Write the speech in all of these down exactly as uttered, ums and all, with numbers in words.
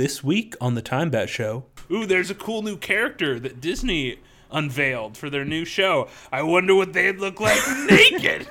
this week on the Time Bat Show. Ooh, there's a cool new character that Disney unveiled for their new show. I wonder what they'd look like naked.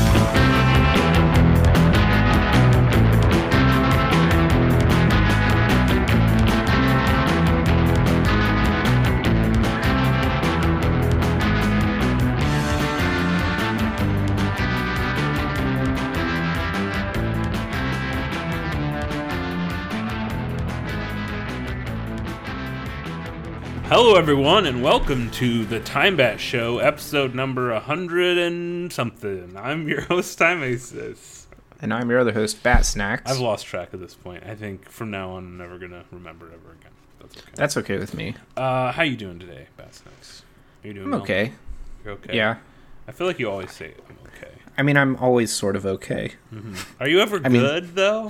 Hello, everyone, and welcome to the Time Bat Show, episode number one hundred and something. I'm your host, Time Aces. And I'm your other host, Bat Snacks. I've lost track at this point. I think from now on, I'm never going to remember it ever again. That's okay. That's okay with me. Uh, how you doing today, Bat Snacks? Are you doing I'm well? okay. You're okay? Yeah. I feel like you always say I'm okay. I mean, I'm always sort of okay. Mm-hmm. Are you ever I mean- good, though?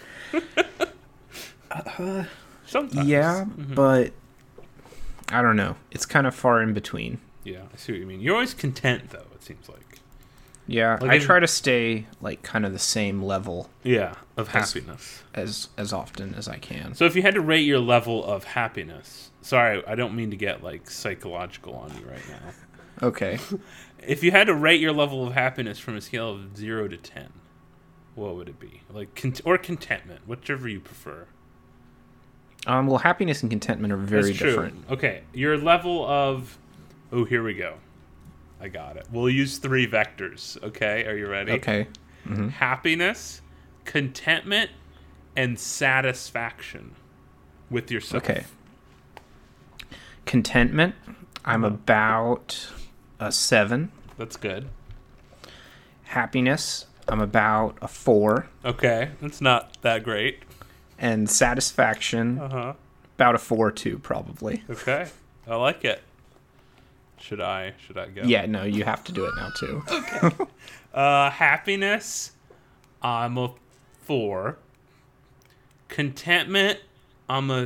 Uh, Sometimes. yeah, Mhm. but I don't know. It's kind of far in between. Yeah, I see what you mean. You're always content, though, it seems like. Yeah, Like I if- try to stay like kind of the same level Yeah, of As- happiness. as as often as I can. So if you had to rate your level of happiness, sorry, I don't mean to get like psychological on you right now. Okay. If you had to rate your level of happiness from a scale of zero to ten, what would it be? Like cont- or contentment, whichever you prefer. Um. Well, happiness and contentment are very That's true. different. Okay, your level of oh, here we go. I got it. We'll use three vectors. Okay, are you ready? Okay. hmm Happiness, contentment, and satisfaction with yourself. Okay. Contentment. I'm about a seven. That's good. Happiness. I'm about a four. Okay, that's not that great. And satisfaction. Uh huh. About a four too, probably. Okay, I like it. Should I? Should I go? Yeah, no, you have to do it now too. Uh, happiness, I'm a four. Contentment, I'm a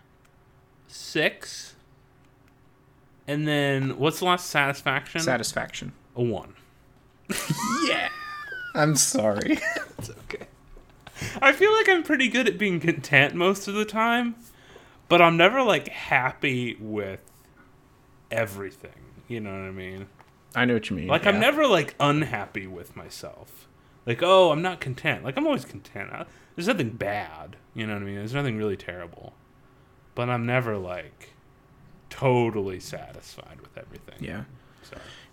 six. And then what's the last? Satisfaction. Satisfaction. A one. Yeah. I'm sorry. It's okay. I feel like I'm pretty good at being content most of the time, but I'm never like happy with everything. You know what I mean? I know what you mean. Like, yeah. I'm never, like, unhappy with myself. Like, oh, I'm not content. Like, I'm always content. I, there's nothing bad. You know what I mean? There's nothing really terrible. But I'm never, like, totally satisfied with everything. Yeah. So,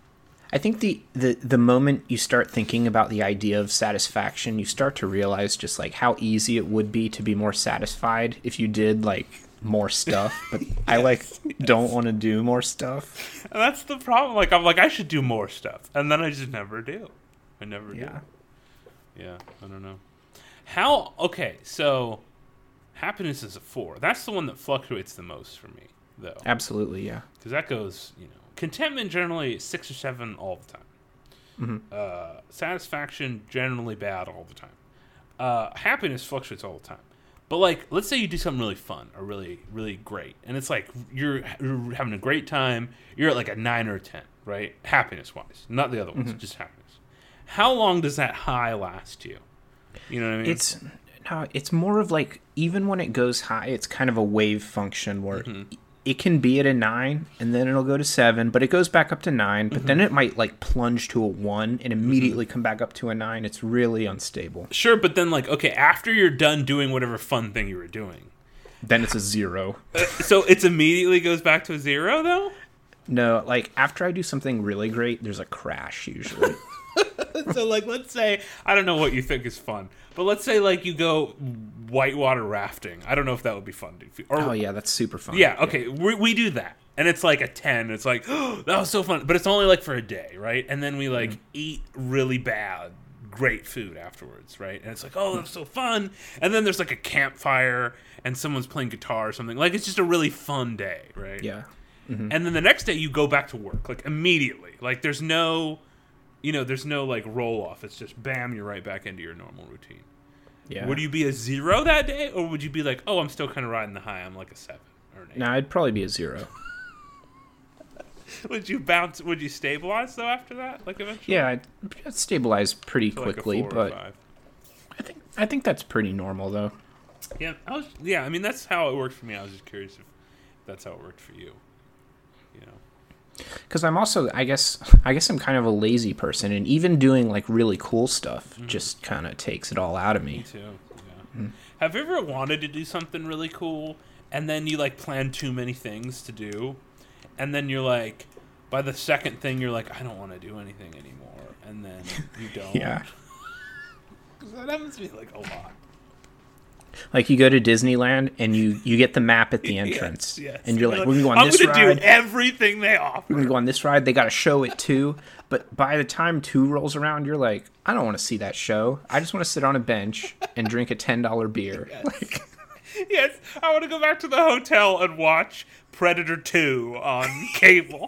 I think the, the, the moment you start thinking about the idea of satisfaction, you start to realize just, like, how easy it would be to be more satisfied if you did, like, more stuff. But yes, I, like, yes. don't want to do more stuff. And that's the problem. Like, I'm like, I should do more stuff. And then I just never do. I never yeah. do. Yeah, I don't know. How, okay, so happiness is a four. That's the one that fluctuates the most for me, though. Absolutely, yeah. Because that goes, you know, contentment generally six or seven all the time. Mm-hmm. Uh, satisfaction generally bad all the time. Uh, happiness fluctuates all the time. But, like, let's say you do something really fun or really, really great. And it's like you're, you're having a great time. You're at, like, a nine or a ten, right? Happiness-wise. Not the other ones, mm-hmm. just happiness. How long does that high last you? You know what I mean? It's, no, it's more of, like, even when it goes high, it's kind of a wave function where mm-hmm. it can be at a nine, and then it'll go to seven, but it goes back up to nine, but mm-hmm. then it might, like, plunge to a one and immediately mm-hmm. come back up to a nine. It's really unstable. Sure, but then, like, okay, after you're done doing whatever fun thing you were doing, then it's a zero. uh, so it immediately goes back to a zero, though? No, like, after I do something really great, there's a crash, usually. So, like, let's say, I don't know what you think is fun, but let's say, like, you go whitewater rafting. I don't know if that would be fun. Or, oh, yeah, that's super fun. Yeah, okay, yeah. We, we do that. And it's, like, a ten. It's like, oh, that was so fun. But it's only, like, for a day, right? And then we, like, mm. eat really bad, great food afterwards, right? And it's like, oh, that was so fun. And then there's, like, a campfire, and someone's playing guitar or something. Like, it's just a really fun day, right? Yeah. Mm-hmm. And then the next day, you go back to work, like, immediately. Like, there's no... You know, there's no, like, roll-off. It's just, bam, you're right back into your normal routine. Yeah. Would you be a zero that day? Or would you be like, oh, I'm still kind of riding the high. I'm like a seven or an eight? No, I'd probably be a zero. Would you bounce? Would you stabilize, though, after that? Like, eventually? Yeah, I'd, I'd stabilize pretty so quickly, like a four but or five. I think I think that's pretty normal, though. Yeah, I was. Yeah, I mean that's how it worked for me. I was just curious if that's how it worked for you. You know, Because I'm also, I guess, I guess I'm kind of a lazy person, and even doing like really cool stuff mm-hmm. just kind of takes it all out of me. Me too. Yeah. Mm-hmm. Have you ever wanted to do something really cool, and then you like plan too many things to do, and then you're like, by the second thing you're like, I don't want to do anything anymore, and then you don't. Yeah. That happens to me like a lot. Like you go to Disneyland and you, you get the map at the entrance, yes, yes. and you're, you're like, like, we're gonna go on I'm this gonna ride. I'm gonna do everything they offer. We're gonna go on this ride. They got to show it too. But by the time two rolls around, you're like, I don't want to see that show. I just want to sit on a bench and drink a ten dollar beer. Yes. Like, yes, I want to go back to the hotel and watch Predator two on cable.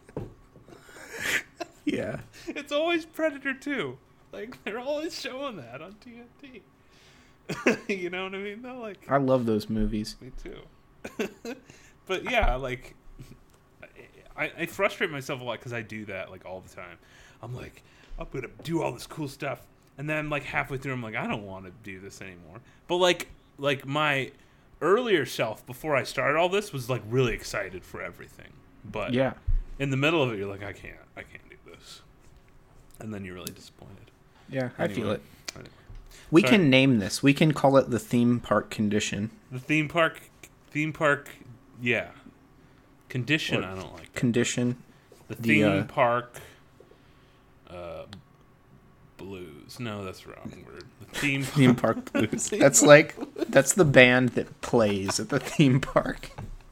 Yeah, it's always Predator two. Like they're always showing that on T N T. You know what I mean? Though, like I love those movies. Me too. But yeah, like I, I frustrate myself a lot because I do that like all the time. I'm like, I'm gonna do all this cool stuff, and then like halfway through, I'm like, I don't want to do this anymore. But like, like my earlier self before I started all this was like really excited for everything. But yeah, in the middle of it, you're like, I can't, I can't do this, and then you're really disappointed. Yeah, anyway. I feel it. Anyway. We Sorry. can name this. We can call it the theme park condition. The theme park, theme park, yeah. Condition, or I don't like. Condition. The the, theme uh, park uh, blues. No, that's the wrong word. The theme park, theme park blues. That's like that's the band that plays at the theme park.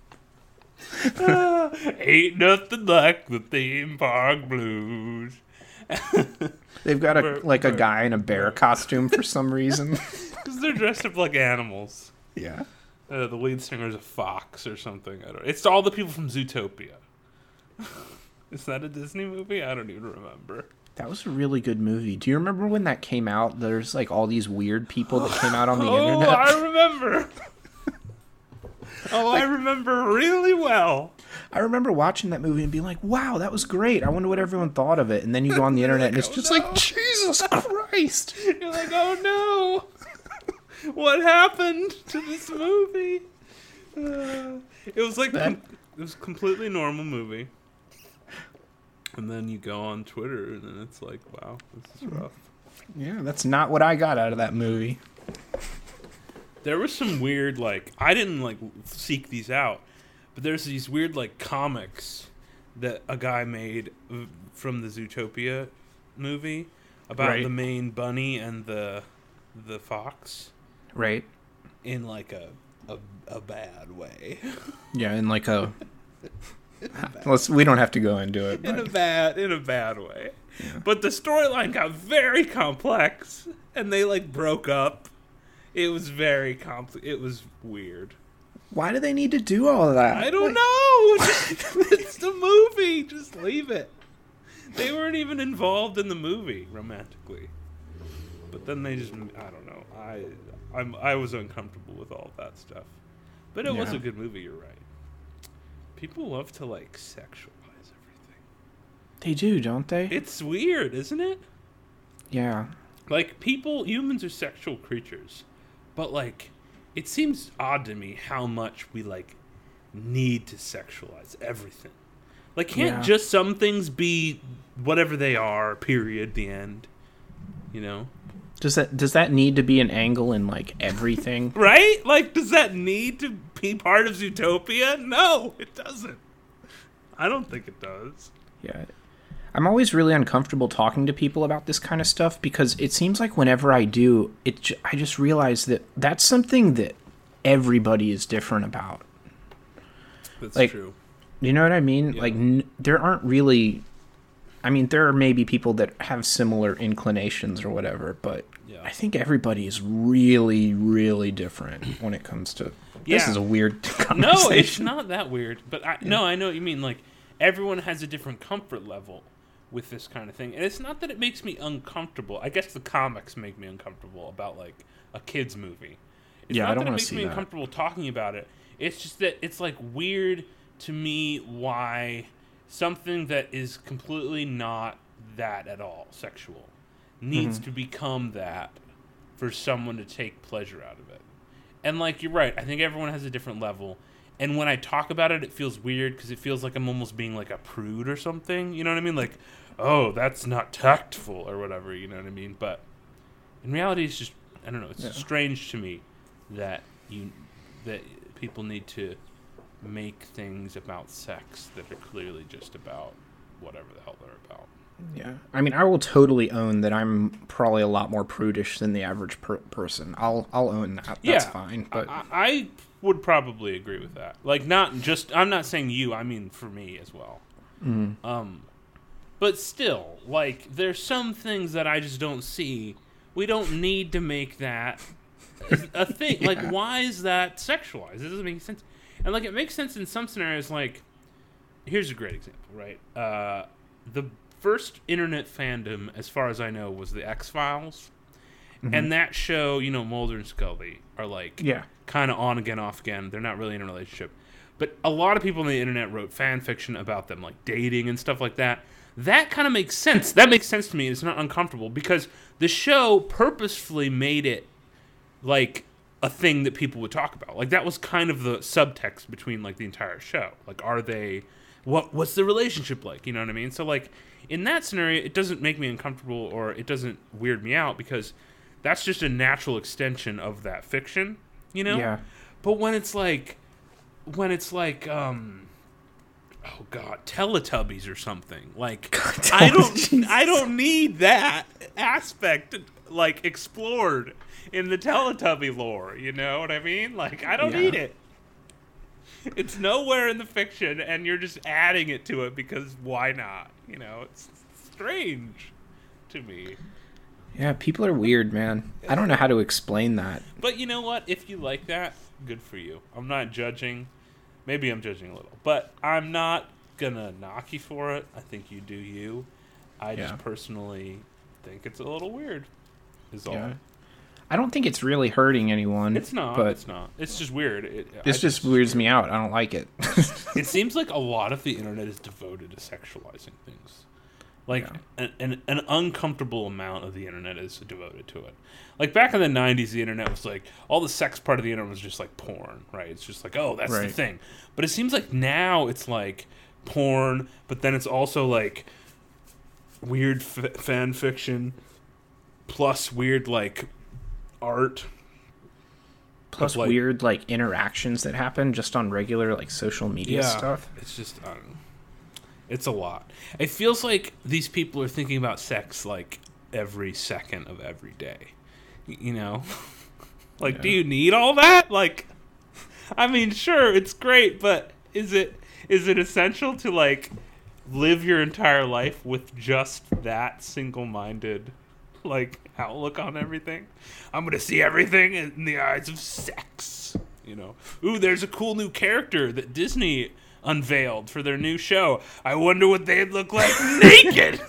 uh, ain't nothing like the theme park blues. They've got a We're, like a guy in a bear costume for some reason. Because they're dressed up like animals. Yeah. Uh, the lead singer is a fox or something. I don't. It's all the people from Zootopia. Is that a Disney movie? I don't even remember. That was a really good movie. Do you remember when that came out? There's like all these weird people that came out on the oh, internet. I remember. oh, like, I remember really well. I remember watching that movie and being like, wow, that was great. I wonder what everyone thought of it. And then you go on the internet like, and it's oh, just no. like, Jesus Christ. You're like, oh no. What happened to this movie? Uh, it was like, com- it was a completely normal movie. And then you go on Twitter and then it's like, wow, this is rough. Yeah, that's not what I got out of that movie. There was some weird, like, I didn't, like, seek these out, but there's these weird, like, comics that a guy made from the Zootopia movie about right. the main bunny and the the fox. Right. In, like, a a, a bad way. Yeah, in, like, a... Let's, we don't have to go into it. In but... a bad, in a bad way. Yeah. But the storyline got very complex, and they, like, broke up. It was very complex. It was weird. Why do they need to do all of that? I don't like... know. It's the movie. Just leave it. They weren't even involved in the movie romantically. But then they just, I don't know. I I'm, I was uncomfortable with all of that stuff. But it yeah. was a good movie, you're right. People love to, like, sexualize everything. They do, don't they? It's weird, isn't it? Yeah. Like, people, humans are sexual creatures. But, like, it seems odd to me how much we, like, need to sexualize everything. Like, can't yeah. just some things be whatever they are, period, the end? You know? Does that does that need to be an angle in, like, everything? Right? Like, does that need to be part of Zootopia? No, it doesn't. I don't think it does. Yeah. I'm always really uncomfortable talking to people about this kind of stuff because it seems like whenever I do, it j- I just realize that that's something that everybody is different about. That's like, true. You know what I mean? Yeah. Like, n- there aren't really... I mean, there are maybe people that have similar inclinations or whatever, but yeah. I think everybody is really, really different when it comes to... Yeah. This is a weird conversation. No, it's not that weird. But I, yeah. no, I know what you mean. Like, everyone has a different comfort level with this kind of thing. And it's not that it makes me uncomfortable. I guess the comics make me uncomfortable about, like, a kid's movie. It's yeah, not I don't that it want to makes see me that. uncomfortable talking about it. It's just that it's, like, weird to me why something that is completely not that at all sexual needs mm-hmm. to become that for someone to take pleasure out of it. And, like, you're right. I think everyone has a different level. And when I talk about it, it feels weird because it feels like I'm almost being, like, a prude or something. You know what I mean? Like, oh, that's not tactful or whatever. You know what I mean? But in reality, it's just, I don't know. It's yeah. strange to me that you that people need to make things about sex that are clearly just about whatever the hell they're about. Yeah. I mean, I will totally own that I'm probably a lot more prudish than the average per- person. I'll I'll own that. That's yeah, fine. But I, I would probably agree with that. Like, not just, I'm not saying you, I mean for me as well. Mm-hmm. Um, but still, like, there's some things that I just don't see. We don't need to make that a thing. yeah. Like, why is that sexualized? It doesn't make sense. And, like, it makes sense in some scenarios. Like, here's a great example, right? Uh, the first internet fandom, as far as I know, was the X-Files. Mm-hmm. And that show, you know, Mulder and Scully are, like, yeah. kind of on again, off again. They're not really in a relationship. But a lot of people on the internet wrote fan fiction about them, like dating and stuff like that. That kind of makes sense. That makes sense to me. It's not uncomfortable because the show purposefully made it, like, a thing that people would talk about. Like, that was kind of the subtext between, like, the entire show. Like, are they... What What's the relationship like? You know what I mean? So, like, in that scenario, it doesn't make me uncomfortable or it doesn't weird me out because that's just a natural extension of that fiction, you know? Yeah. But when it's like... When it's like, um... Oh, God, Teletubbies or something. Like, God, I don't Jesus. I don't need that aspect, like, explored in the Teletubby lore, you know what I mean? Like, I don't yeah. need it. It's nowhere in the fiction, and you're just adding it to it because why not? You know, it's strange to me. Yeah, people are weird, man. I don't know how to explain that. But you know what? If you like that, good for you. I'm not judging. Maybe I'm judging a little. But I'm not going to knock you for it. I think you do you. I yeah. just personally think it's a little weird, is all. Yeah. I don't think it's really hurting anyone. It's not. But it's not. It's just weird. It, this just, just weirds me out. I don't like it. It seems like a lot of the internet is devoted to sexualizing things. Like, yeah. an, an an uncomfortable amount of the internet is devoted to it. Like, back in the nineties, the internet was like, all the sex part of the internet was just like porn, right? It's just like, oh, that's right. the thing. But it seems like now it's like porn, but then it's also like weird f- fan fiction plus weird, like, art. Plus like, weird, like, interactions that happen just on regular, like, social media yeah, stuff. It's just, I don't know. It's a lot. It feels like these people are thinking about sex, like, every second of every day. You know? Like, yeah. do you need all that? Like, I mean, sure, it's great, but is it is it essential to, like, live your entire life with just that single-minded, like, outlook on everything? I'm gonna see everything in the eyes of sex. You know? Ooh, there's a cool new character that Disney unveiled for their new show. I wonder what they'd look like naked.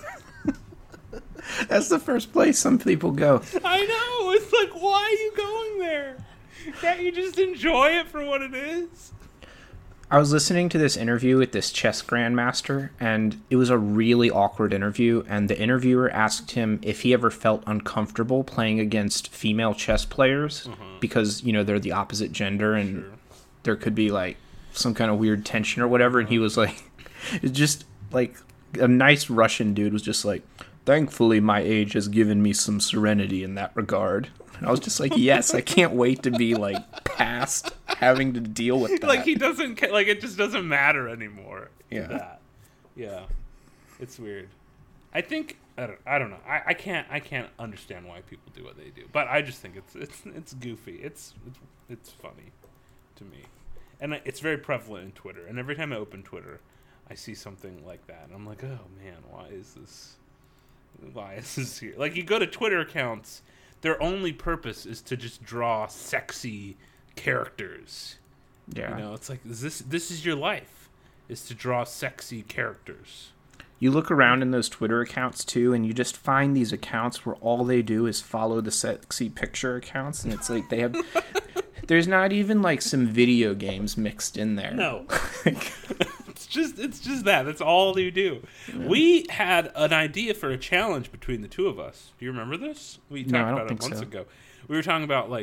That's the first place some people go. I know. It's like, why are you going there? Can't you just enjoy it for what it is? I was listening to this interview with this chess grandmaster, and it was a really awkward interview, and the interviewer asked him if he ever felt uncomfortable playing against female chess players uh-huh. because, you know, they're the opposite gender, and sure. there could be, like, some kind of weird tension or whatever, and he was like, it's just, like, a nice Russian dude was just like, thankfully my age has given me some serenity in that regard. And I was just like, yes, I can't wait to be, like, past having to deal with that. Like, he doesn't, ca- like, it just doesn't matter anymore. Yeah. That. Yeah. It's weird. I think, I don't, I don't know. I, I can't, I can't understand why people do what they do. But I just think it's, it's, it's goofy. It's, it's, it's funny to me. And it's very prevalent in Twitter. And every time I open Twitter, I see something like that. And I'm like, oh, man, why is this... Why is this here? Like, you go to Twitter accounts, their only purpose is to just draw sexy characters. Yeah. You know, it's like, is this this is your life, is to draw sexy characters. You look around in those Twitter accounts, too, and you just find these accounts where all they do is follow the sexy picture accounts. And it's like they have... There's not even, like, some video games mixed in there. No. It's just it's just that. That's all you do. Yeah. We had an idea for a challenge between the two of us. Do you remember this? We talked no, I don't about think it months so. ago. We were talking about, like,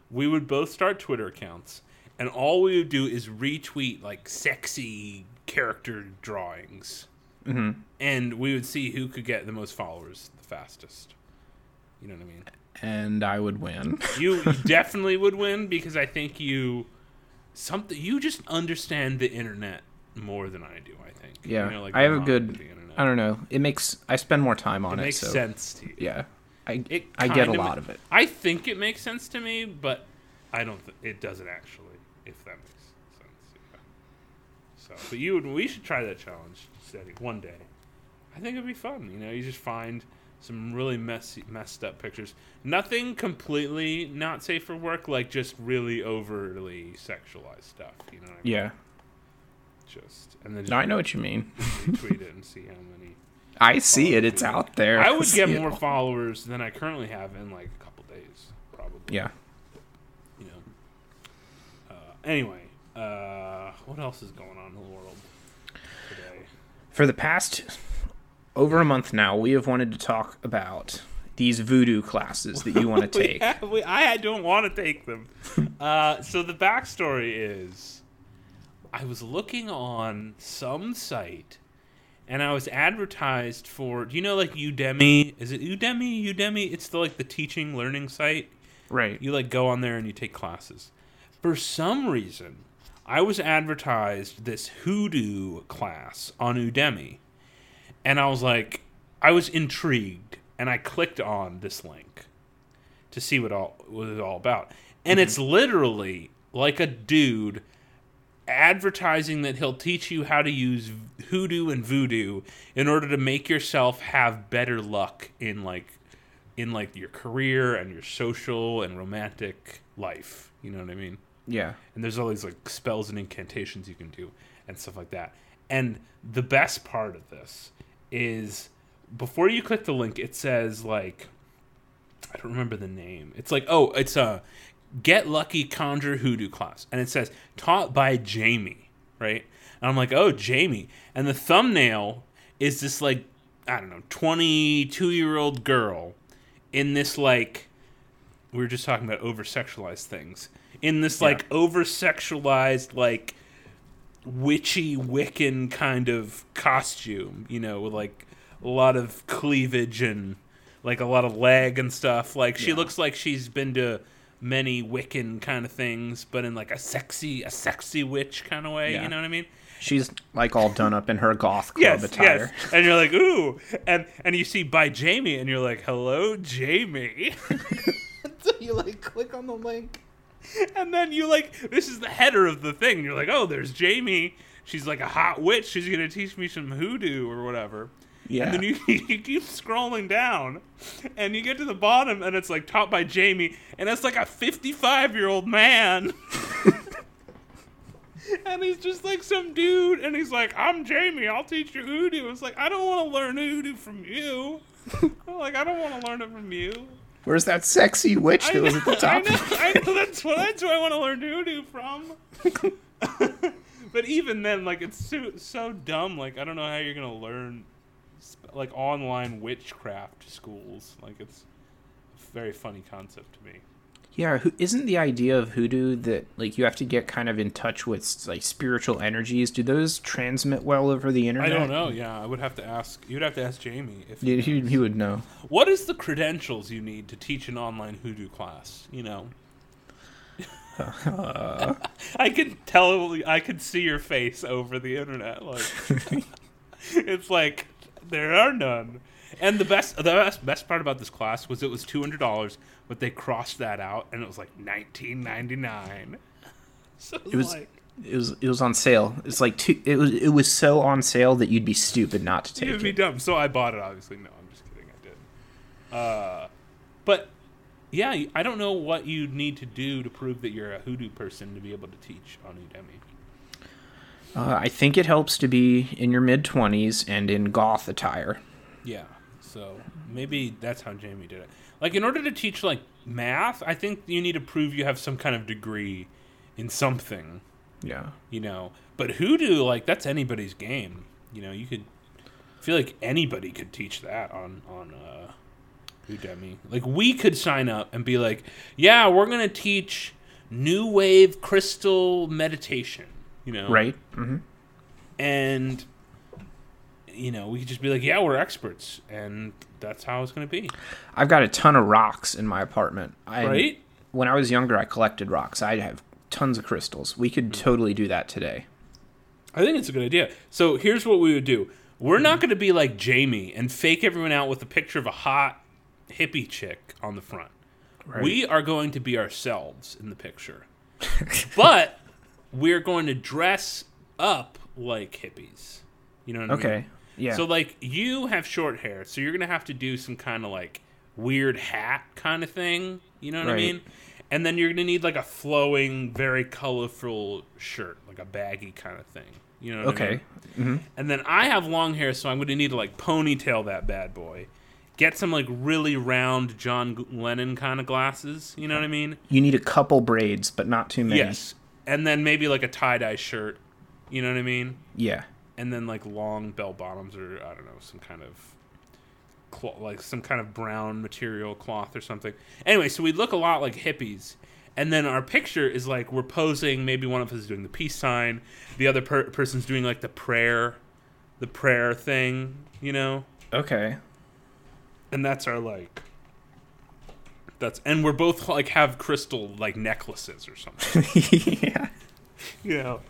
we would both start Twitter accounts, and all we would do is retweet like sexy character drawings, Mm-hmm. and we would see who could get the most followers the fastest. You know what I mean? And I would win. You definitely would win because I think you something you just understand the internet more than I do. I think. Yeah, you know, like I have a the good. the internet. I don't know. It makes I spend more time on It it. makes so, sense to you. Yeah, I It I get a kinda lot ma- of it. I think it makes sense to me, but I don't. Th- it doesn't actually. If that makes sense. Yeah. So, but you would. We should try that challenge, Steady, one day. I think it'd be fun. You know, you just find some really messy, messed up pictures. Nothing completely not safe for work, like just really overly sexualized stuff. You know what I mean? Yeah. Just and then just No, I know what you mean. retweet it and see how many. I see it. It's out there. I would See get it more all. followers than I currently have in like a couple days, probably. Yeah. You know. Uh, anyway, uh, what else is going on in the world today? For the past over a month now, we have wanted to talk about these voodoo classes that you want to We take. have- we- I don't want to take them. uh, so the backstory is, I was looking on some site, and I was advertised for. Do you know like Udemy? Is it Udemy? Udemy? It's the like the teaching learning site. Right. You like go on there and you take classes. For some reason, I was advertised this hoodoo class on Udemy. And I was like, I was intrigued. And I clicked on this link to see what all what it's all about. And Mm-hmm. it's literally like a dude advertising that he'll teach you how to use hoodoo and voodoo in order to make yourself have better luck in like in like your career and your social and romantic life. You know what I mean? Yeah. And there's all these like spells and incantations you can do and stuff like that. And the best part of this is before you click the link, it says like, I don't remember the name. It's like, oh, it's a Get Lucky Conjure Hoodoo class. And it says taught by Jamie, right? And I'm like, oh, Jamie. And the thumbnail is this like, I don't know, twenty-two year old girl in this like, we were just talking about over-sexualized things. In this, like, Yeah. over-sexualized, like, witchy, Wiccan kind of costume, you know, with, like, a lot of cleavage and, like, a lot of leg and stuff. Like, she Yeah. looks like she's been to many Wiccan kind of things, but in, like, a sexy, a sexy witch kind of way, Yeah. you know what I mean? She's like all done up in her goth club Yes, attire. yes. And you're like, ooh. And, and you see by Jamie, and you're like, hello, Jamie. So you like click on the link, and then you like this is the header of the thing. You're like, oh, there's Jamie. She's like a hot witch. She's gonna teach me some hoodoo or whatever. Yeah. And then you, you keep scrolling down, and you get to the bottom, and it's like taught by Jamie, and it's like a fifty-five year old man. And he's just like some dude, and he's like, I'm Jamie, I'll teach you hoodoo. It's like, I don't want to learn hoodoo from you. I'm like, I don't want to learn it from you. Where's that sexy witch I that know, was at the top? I know, I know that's what that's who I want to learn hoodoo from. But even then, like, it's so, so dumb. Like, I don't know how you're gonna learn, like, online witchcraft schools. Like, it's a very funny concept to me. Yeah, who, isn't the idea of hoodoo that like you have to get kind of in touch with like spiritual energies? Do those transmit well over the I internet? don't know. Yeah, I would have to ask. You'd have to ask Jamie if. He, he, he would know. What is the credentials you need to teach an online hoodoo class? You know. Uh, I could tell. I could see your face over the internet. Like, it's like there are none. And the best, the best, best part about this class was it was two hundred dollars, but they crossed that out, and it was like nineteen ninety nine. So it was, It was- like it was it was on sale. It's like two, it was it was so on sale that you'd be stupid not to you'd take be it. dumb. So I bought it. Obviously, no, I'm just kidding. I did. Uh, but yeah, I don't know what you need to do to prove that you're a hoodoo person to be able to teach on Udemy. Uh, I think it helps to be in your mid twenties and in goth attire. Yeah, so maybe that's how Jamie did it. Like, in order to teach, like, math, I think you need to prove you have some kind of degree in something, Yeah. you know. But hoodoo, like, that's anybody's game. You know, you could... I feel like anybody could teach that on, on uh, Udemy. Like, we could sign up and be like, yeah, we're going to teach new wave crystal meditation, you know? Right. Mm-hmm. And, you know, we could just be like, yeah, we're experts. And that's how it's going to be. I've got a ton of rocks in my apartment. I, Right? When I was younger, I collected rocks. I have tons of crystals. We could totally do that today. I think it's a good idea. So here's what we would do. We're not going to be like Jamie and fake everyone out with a picture of a hot hippie chick on the front. Right. We are going to be ourselves in the picture. But we're going to dress up like hippies. You know what I mean? Okay. Yeah. So, like, you have short hair, so you're going to have to do some kind of, like, weird hat kind of thing. You know what Right. I mean? And then you're going to need, like, a flowing, very colorful shirt, like a baggy kind of thing. You know what I okay. mean? Mm-hmm. And then I have long hair, so I'm going to need to, like, ponytail that bad boy. Get some, like, really round John Lennon kind of glasses. You know what I mean? You need a couple braids, but not too many. Yes. And then maybe, like, a tie-dye shirt. You know what I mean? Yeah. And then, like, long bell bottoms or, I don't know, some kind of, cloth, like, some kind of brown material cloth or something. Anyway, so we look a lot like hippies. And then our picture is, like, we're posing. Maybe one of us is doing the peace sign. The other per- person's doing, like, the prayer, the prayer thing, you know? Okay. And that's our, like, that's, and we're both, like, have crystal, like, necklaces or something, yeah. you know?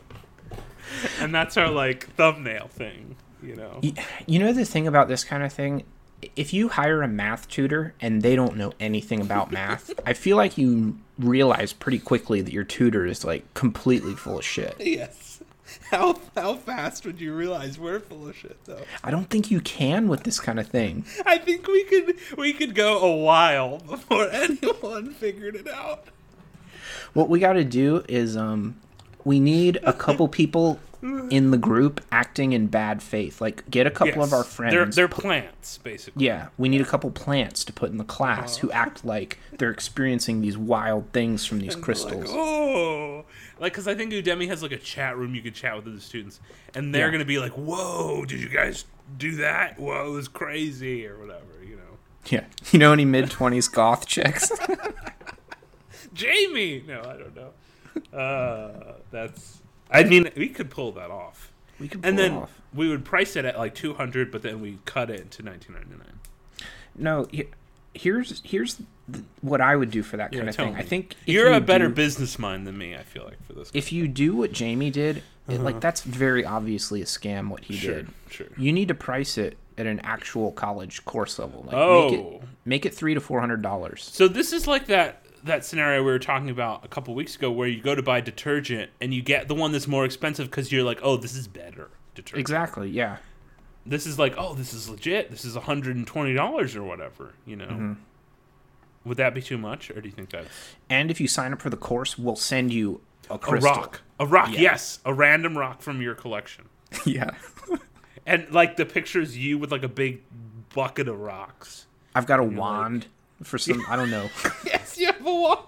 And that's our, like, thumbnail thing, you know? You, you know the thing about this kind of thing? If you hire a math tutor and they don't know anything about math, I feel like you realize pretty quickly that your tutor is, like, completely full of shit. Yes. How how fast would you realize we're full of shit, though? I don't think you can with this kind of thing. I think we could we could go a while before anyone figured it out. What we got to do is um, we need a couple people in the group acting in bad faith. Like, get a couple of our friends. They're, they're plants, basically. Yeah, we need a couple plants to put in the class who act like they're experiencing these wild things from these crystals. Like, oh, like, because I think Udemy has, like, a chat room you could chat with the students, and they're Yeah. going to be like, whoa, did you guys do that? Whoa, it was crazy, or whatever, you know. Yeah. You know any mid-twenties goth chicks? Jamie! No, I don't know. Uh, that's... I mean, we could pull that off. We could And pull it then off. we would price it at, like, two hundred, but then we cut it to nineteen ninety-nine. No, he- here's here's th- what I would do for that kind Yeah, of tell thing. me. I think if You're you a better do- business mind than me, I feel like, for this. if you do what Jamie did, it, like, that's very obviously a scam what he Sure, did. sure. You need to price it at an actual college course level. Like, Oh. make it make it three to four hundred dollars. So this is like that that scenario we were talking about a couple weeks ago, where you go to buy detergent and you get the one that's more expensive because you're like, oh, this is better detergent. Exactly. Yeah. This is like, oh, this is legit. This is one hundred and twenty dollars or whatever. You know, Mm-hmm. would that be too much, or do you think that's And if you sign up for the course, we'll send you a a crystal. rock? A rock, Yeah. yes, a random rock from your collection, Yeah. and like the picture is you with like a big bucket of rocks. I've got a You're like- wand for some. I don't know. Yes, you have a wand.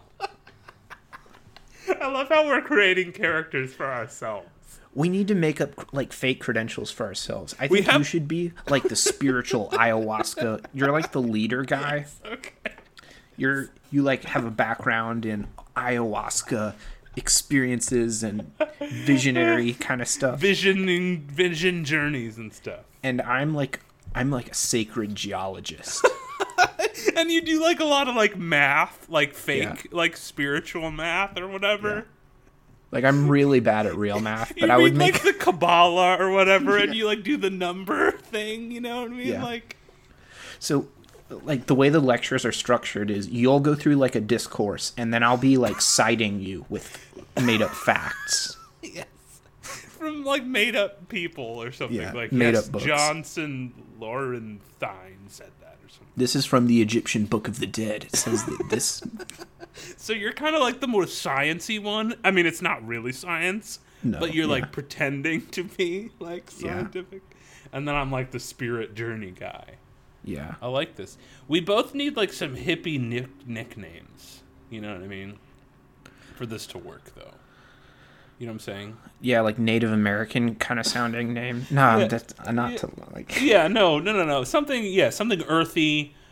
I love how we're creating characters for ourselves. We need to make up like fake credentials for ourselves. I We think you have- should be like the spiritual ayahuasca. You're like the leader guy. Okay. You're you like have a background in ayahuasca experiences and visionary kind of stuff. Visioning, vision journeys and stuff. And I'm like I'm like a sacred geologist. And you do like a lot of like math, like fake, Yeah. like spiritual math or whatever. Like, I'm really bad at real math, You but I would read, make like the Kabbalah or whatever, and you like do the number thing. You know what I mean? Yeah. Like, So, like, the way the lectures are structured is you'll go through, like, a discourse, and then I'll be, like, citing you with made-up facts. yes, from like made up people or something. Yeah, like made yes, up books. Johnson Lorenstein said that or something. This is from the Egyptian Book of the Dead. It says that this... So you're kind of like the more sciencey one. I mean, it's not really science, No, but you're yeah. like pretending to be like Yeah. scientific. And then I'm like the spirit journey guy. Yeah. I like this. We both need like some hippie nick- nicknames. You know what I mean? For this to work, though. You know what I'm saying? Yeah, like Native American kind of sounding name. No, Yeah. that's uh, not to, like... Yeah, no, no, no, no. Something, yeah, something earthy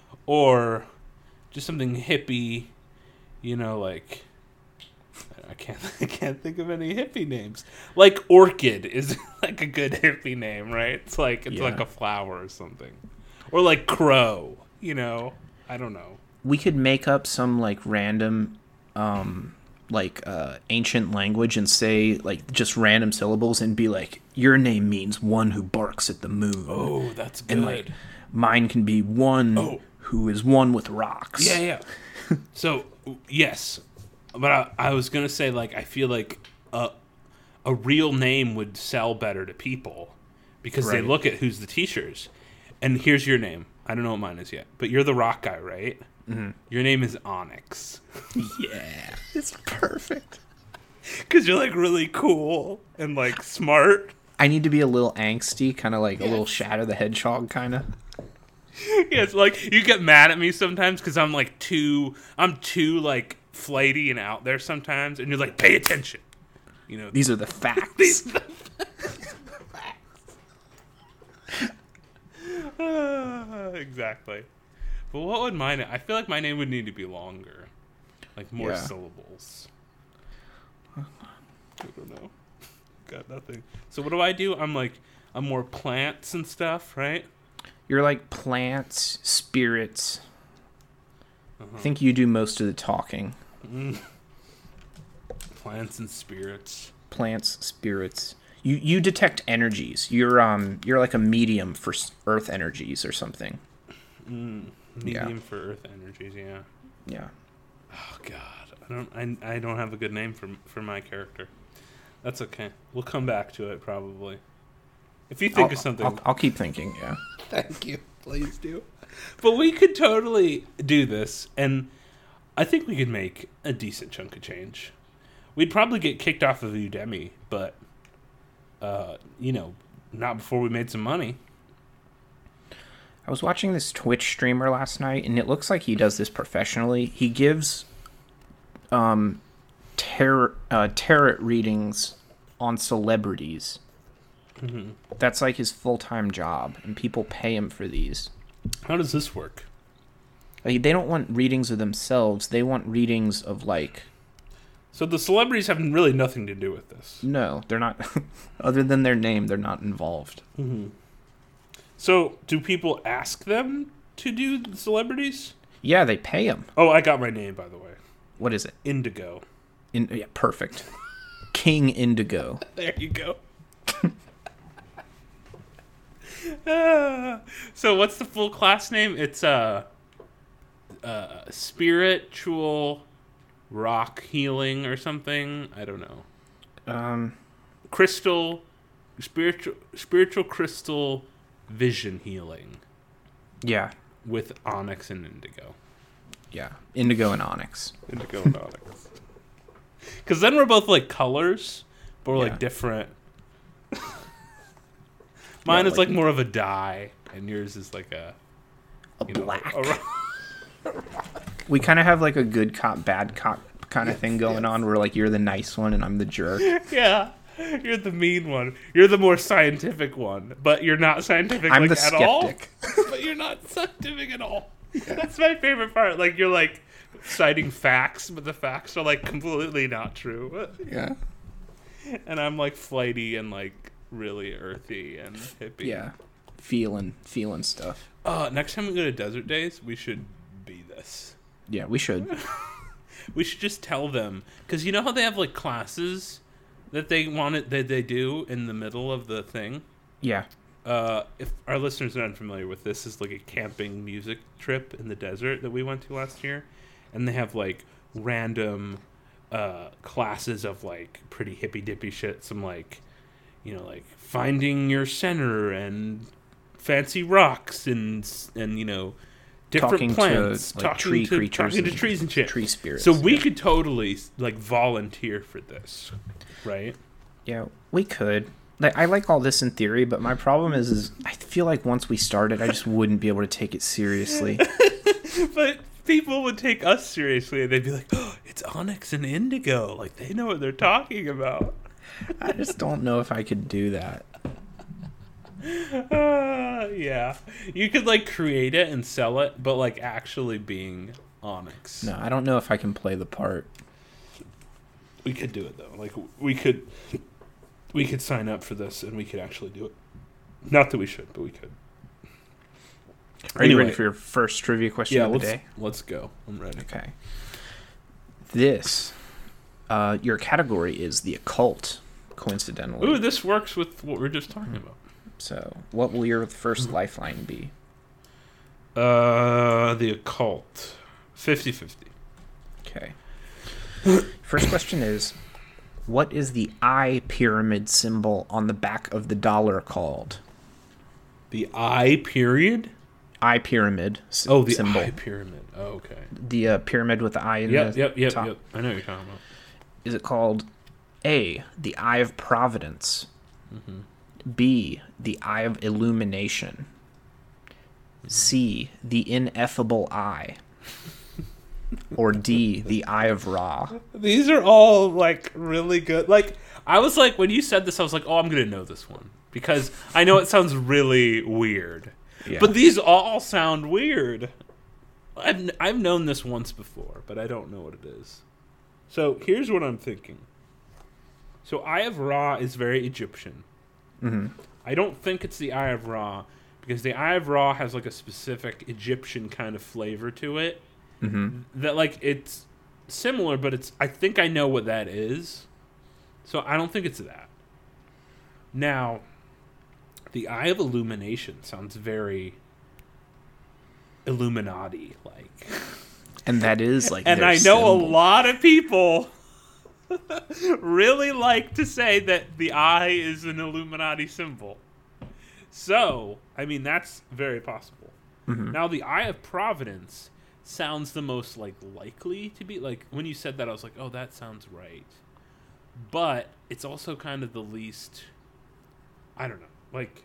or just something hippie, you know, like I can't I can't think of any hippie names. Like Orchid is like a good hippie name, right? It's like it's Yeah. like a flower or something. Or like Crow, you know. I don't know. We could make up some like random um like uh ancient language and say like just random syllables and be like, your name means one who barks at the moon. Oh, that's good. And like mine can be one Oh. who is one with rocks. Yeah, yeah. So, yes. But I, I was going to say, like, I feel like a, a real name would sell better to people because they Right. look at who's the teachers. And here's your name. I don't know what mine is yet, but you're the rock guy, right? Mm-hmm. Your name is Onyx. Yeah. It's perfect. Because you're, like, really cool and, like, smart. I need to be a little angsty, kind of like a little Shadow the Hedgehog kind of. Yeah, it's like, you get mad at me sometimes because I'm, like, too, I'm too, like, flighty and out there sometimes. And you're like, pay attention. You know, These are the facts. These are the Ah, exactly. But what would mine? I feel like my name would need to be longer, like more Yeah. syllables. I don't know. Got nothing. So what do I do? I'm like, I'm more plants and stuff, right? You're like plants, spirits. Uh-huh. I think you do most of the talking. Plants and spirits. Plants, spirits. You you detect energies. You're um you're like a medium for s- earth energies or something. Mm, medium for earth energies. Yeah. Yeah. Oh God, I don't. I, I don't have a good name for for my character. That's okay. We'll come back to it probably. If you think I'll, of something, I'll, I'll keep thinking. Yeah. thank you. Please do. But we could totally do this, and I think we could make a decent chunk of change. We'd probably get kicked off of Udemy, but uh, you know, not before we made some money. I was watching this Twitch streamer last night, and it looks like he does this professionally. He gives um tarot uh, tarot readings on celebrities. Mm-hmm. That's like his full time job, and people pay him for these. How does this work? Like, they don't want readings of themselves; they want readings of like. So the celebrities have really nothing to do with this. No, they're not. Other than their name, they're not involved. Mm-hmm. So do people ask them to do the celebrities? Yeah, they pay him. Oh, I got my name, by the way. What is it? Indigo. In yeah, perfect. King Indigo. There you go. Ah, so what's the full class name? It's uh, uh, spiritual rock healing or something. I don't know. Um, Crystal, spiritual spiritual crystal vision healing yeah, with onyx and indigo. yeah. Indigo and onyx. Indigo and onyx. Because then we're both like colors, but we're Yeah. like different. Mine Yeah, is like- like more of a dye, and yours is like a A you know, black. a ro- We kind of have like a good cop, bad cop kind of thing going on, where like you're the nice one and I'm the jerk. yeah, you're the mean one. You're the more scientific one, but you're not scientific I'm like the at all. skeptic. But you're not scientific at all. That's my favorite part. Like you're like citing facts, but the facts are like completely not true. Yeah. And I'm like flighty and like really earthy and hippie. Yeah. Feeling, feeling stuff. Uh, next time we go to Desert Days, we should be this. Yeah, we should. We should just tell them, because you know how they have like classes that they want it that they do in the middle of the thing. Yeah. Uh, if our listeners are unfamiliar with this, is like a camping music trip in the desert that we went to last year, and they have like random uh, classes of like pretty hippy dippy shit. Some like, you know, like finding your center and fancy rocks and and you know different Talking to, plants, like, talking tree to creatures talking to and trees and shit, tree spirits. So we Yeah. could totally like volunteer for this, right? Yeah, we could. Like, I like all this in theory, but my problem is, is I feel like once we started, I just wouldn't be able to take it seriously. But people would take us seriously, and they'd be like, "Oh, it's onyx and indigo. Like they know what they're talking about." I just don't know if I could do that. Uh, yeah, you could like create it and sell it, but like actually being Onyx. No, I don't know if I can play the part. We could do it though. Like we could, we could sign up for this and we could actually do it. Not that we should, but we could. Are anyway, you ready for your first trivia question yeah, of the let's, day? Let's go. I'm ready. Okay. This, uh, your category is the occult, coincidentally. Ooh, this works with what we we're just talking about. So, what will your first lifeline be? Uh, the occult. fifty-fifty. Okay. First question is, what is the eye pyramid symbol on the back of the dollar called? The eye period? Eye pyramid s- oh, the symbol. eye pyramid. Oh, okay. The uh, pyramid with the eye in yep, the yep, yep, top. Yep, I know what you're talking about. Is it called A, the Eye of Providence, Mm-hmm. B, the Eye of Illumination, Mm-hmm. C, the Ineffable Eye, or D, the Eye of Ra? These are all, like, really good. Like, I was like, when you said this, I was like, oh, I'm going to know this one. Because I know it sounds really weird. Yeah. But these all sound weird. I've, I've known this once before, but I don't know what it is. So, here's what I'm thinking. So, Eye of Ra is very Egyptian. Mm-hmm. I don't think it's the Eye of Ra, because the Eye of Ra has, like, a specific Egyptian kind of flavor to it. Mm-hmm. That, like, it's similar, but it's... I think I know what that is. So, I don't think it's that. Now, the Eye of Illumination sounds very Illuminati-like. And that is, like, And their I know symbol. a lot of people really like to say that the eye is an Illuminati symbol. So, I mean, that's very possible. Mm-hmm. Now, the Eye of Providence sounds the most, like, likely to be. Like, when you said that, I was like, oh, that sounds right. But it's also kind of the least... I don't know. Like,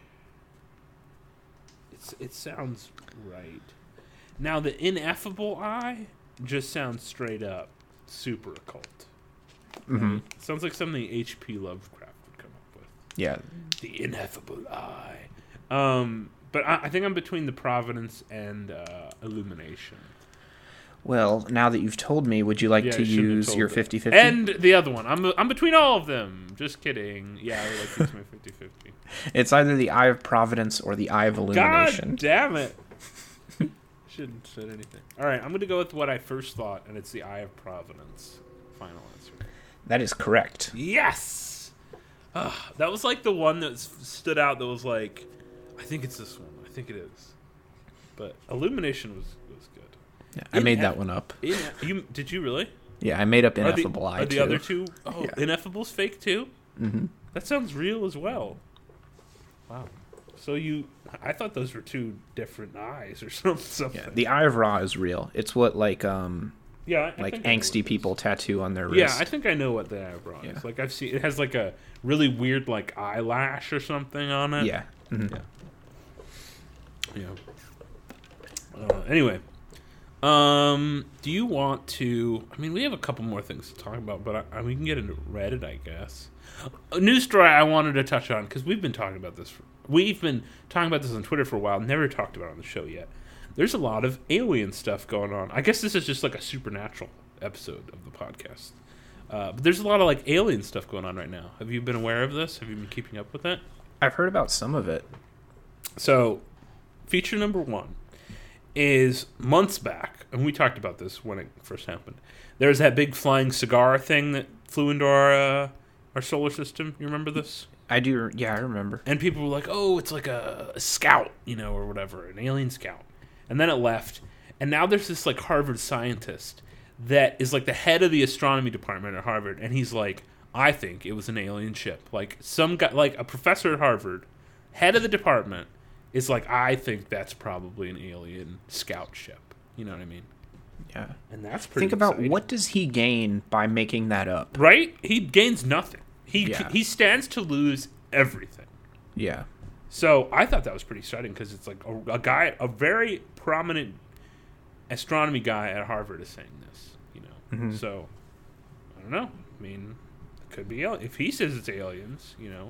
it's it sounds right. Now, the Ineffable Eye just sounds straight up super occult. Mm-hmm. It sounds like something H P Lovecraft would come up with. Yeah. The Ineffable Eye. Um, but I, I think I'm between the Providence and uh, Illumination. Well, now that you've told me, would you like Yeah, to I shouldn't have use told your that. fifty-fifty? And the other one. I'm I'm between all of them. Just kidding. Yeah, I would like to use my fifty-fifty. It's either the Eye of Providence or the Eye of Illumination. God damn it. Shouldn't have said anything. All right, I'm going to go with what I first thought, and it's the Eye of Providence. Final answer. That is correct. Yes! Ugh, that was like the one that s- stood out that was like, I think it's this one. I think it is. But Illumination was, was good. Yeah, I made Ineff- that one up. In, you Did you really? Yeah, I made up Are the, Ineffable Eye are the too. other two? Oh, Yeah. Ineffable's fake too? Mm-hmm. That sounds real as well. Wow. So you, I thought those were two different eyes or some- something. Yeah, the Eye of Ra is real. It's what like um Yeah, I like think I know what angsty it people is. tattoo on their Yeah, wrist. I think I know what the eyebrow Yeah. is. Like I've seen, it has like a really weird like eyelash or something on it. Yeah. Mhm. Yeah. Yeah. Uh, anyway, um, do you want to? I mean, we have a couple more things to talk about, but I, I, we can get into Reddit, I guess. A news story I wanted to touch on because we've been talking about this. For, we've been talking about this on Twitter for a while. Never talked about it on the show yet. There's a lot of alien stuff going on. I guess this is just like a supernatural episode of the podcast. Uh, but there's a lot of like alien stuff going on right now. Have you been aware of this? Have you been keeping up with that? I've heard about some of it. So, feature number one is months back, and we talked about this when it first happened. There's that big flying cigar thing that flew into our uh, our solar system. You remember this? I do. Yeah, I remember. And people were like, "Oh, it's like a, a scout, you know, or whatever, an alien scout." And then it left, and now there's this like Harvard scientist that is like the head of the astronomy department at Harvard, and he's like, "I think it was an alien ship." Like some guy, like a professor at Harvard, head of the department, is like, "I think that's probably an alien scout ship." You know what I mean? Yeah. And that's pretty. Think about exciting. what does he gain by making that up? Right? He gains nothing. He Yeah. he stands to lose everything. Yeah. So I thought that was pretty exciting because it's like a, a guy, a very prominent astronomy guy at Harvard is saying this, you know. Mhm. So I don't know. I mean, it could be al- if he says it's aliens, you know.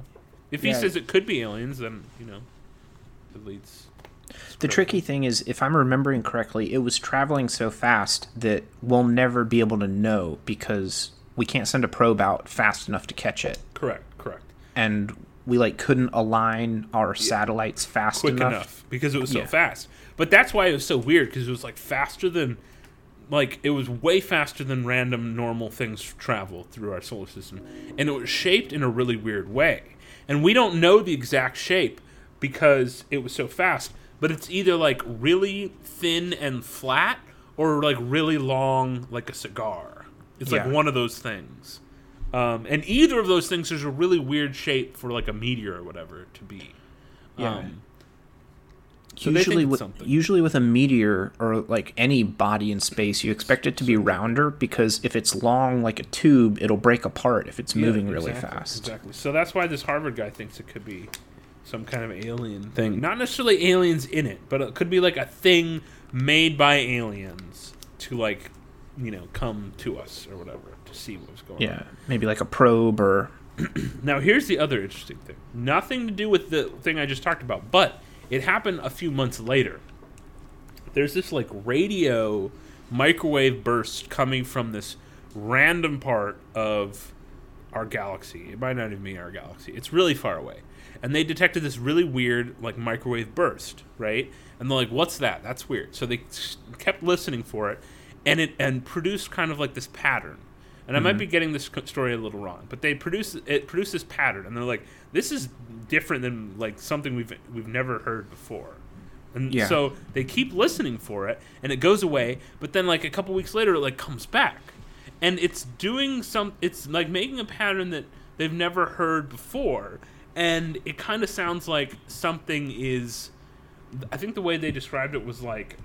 If he Yeah. says it could be aliens, then, you know, it leads. The tricky thing is, if I'm remembering correctly, it was traveling so fast that we'll never be able to know because we can't send a probe out fast enough to catch it. Correct, correct. And we like couldn't align our satellites fast Quick enough. enough because it was so Yeah. fast. But that's why it was so weird, because it was like faster than, like it was way faster than random normal things travel through our solar system, and it was shaped in a really weird way. And we don't know the exact shape because it was so fast. But it's either like really thin and flat, or like really long, like a cigar. It's Yeah. like one of those things. Um, and either of those things is a really weird shape for like a meteor or whatever to be. Yeah. Um, so they Usually think it's with something. usually with a meteor or like any body in space, you expect it to be rounder because if it's long like a tube, it'll break apart if it's Yeah, moving really exactly, fast. Exactly. So that's why this Harvard guy thinks it could be some kind of alien thing. Not necessarily aliens in it, but it could be like a thing made by aliens to like, you know, come to us or whatever to see what's going on. Yeah, maybe like a probe or Now, here's the other interesting thing. Nothing to do with the thing I just talked about, but it happened a few months later. There's this like radio microwave burst coming from this random part of our galaxy. It might not even be our galaxy. It's really far away. And they detected this really weird like microwave burst, right? And they're like, "What's that? That's weird." So they s- kept listening for it, and it and produced kind of like this pattern. And I might be getting this co- story a little wrong, but they produced it produced this pattern, and they're like, "This is different than like something we've we've never heard before." And Yeah. so they keep listening for it, and it goes away. But then like a couple weeks later, it like comes back, and it's doing some. It's like making a pattern that they've never heard before, and it kind of sounds like something is. I think the way they described it was like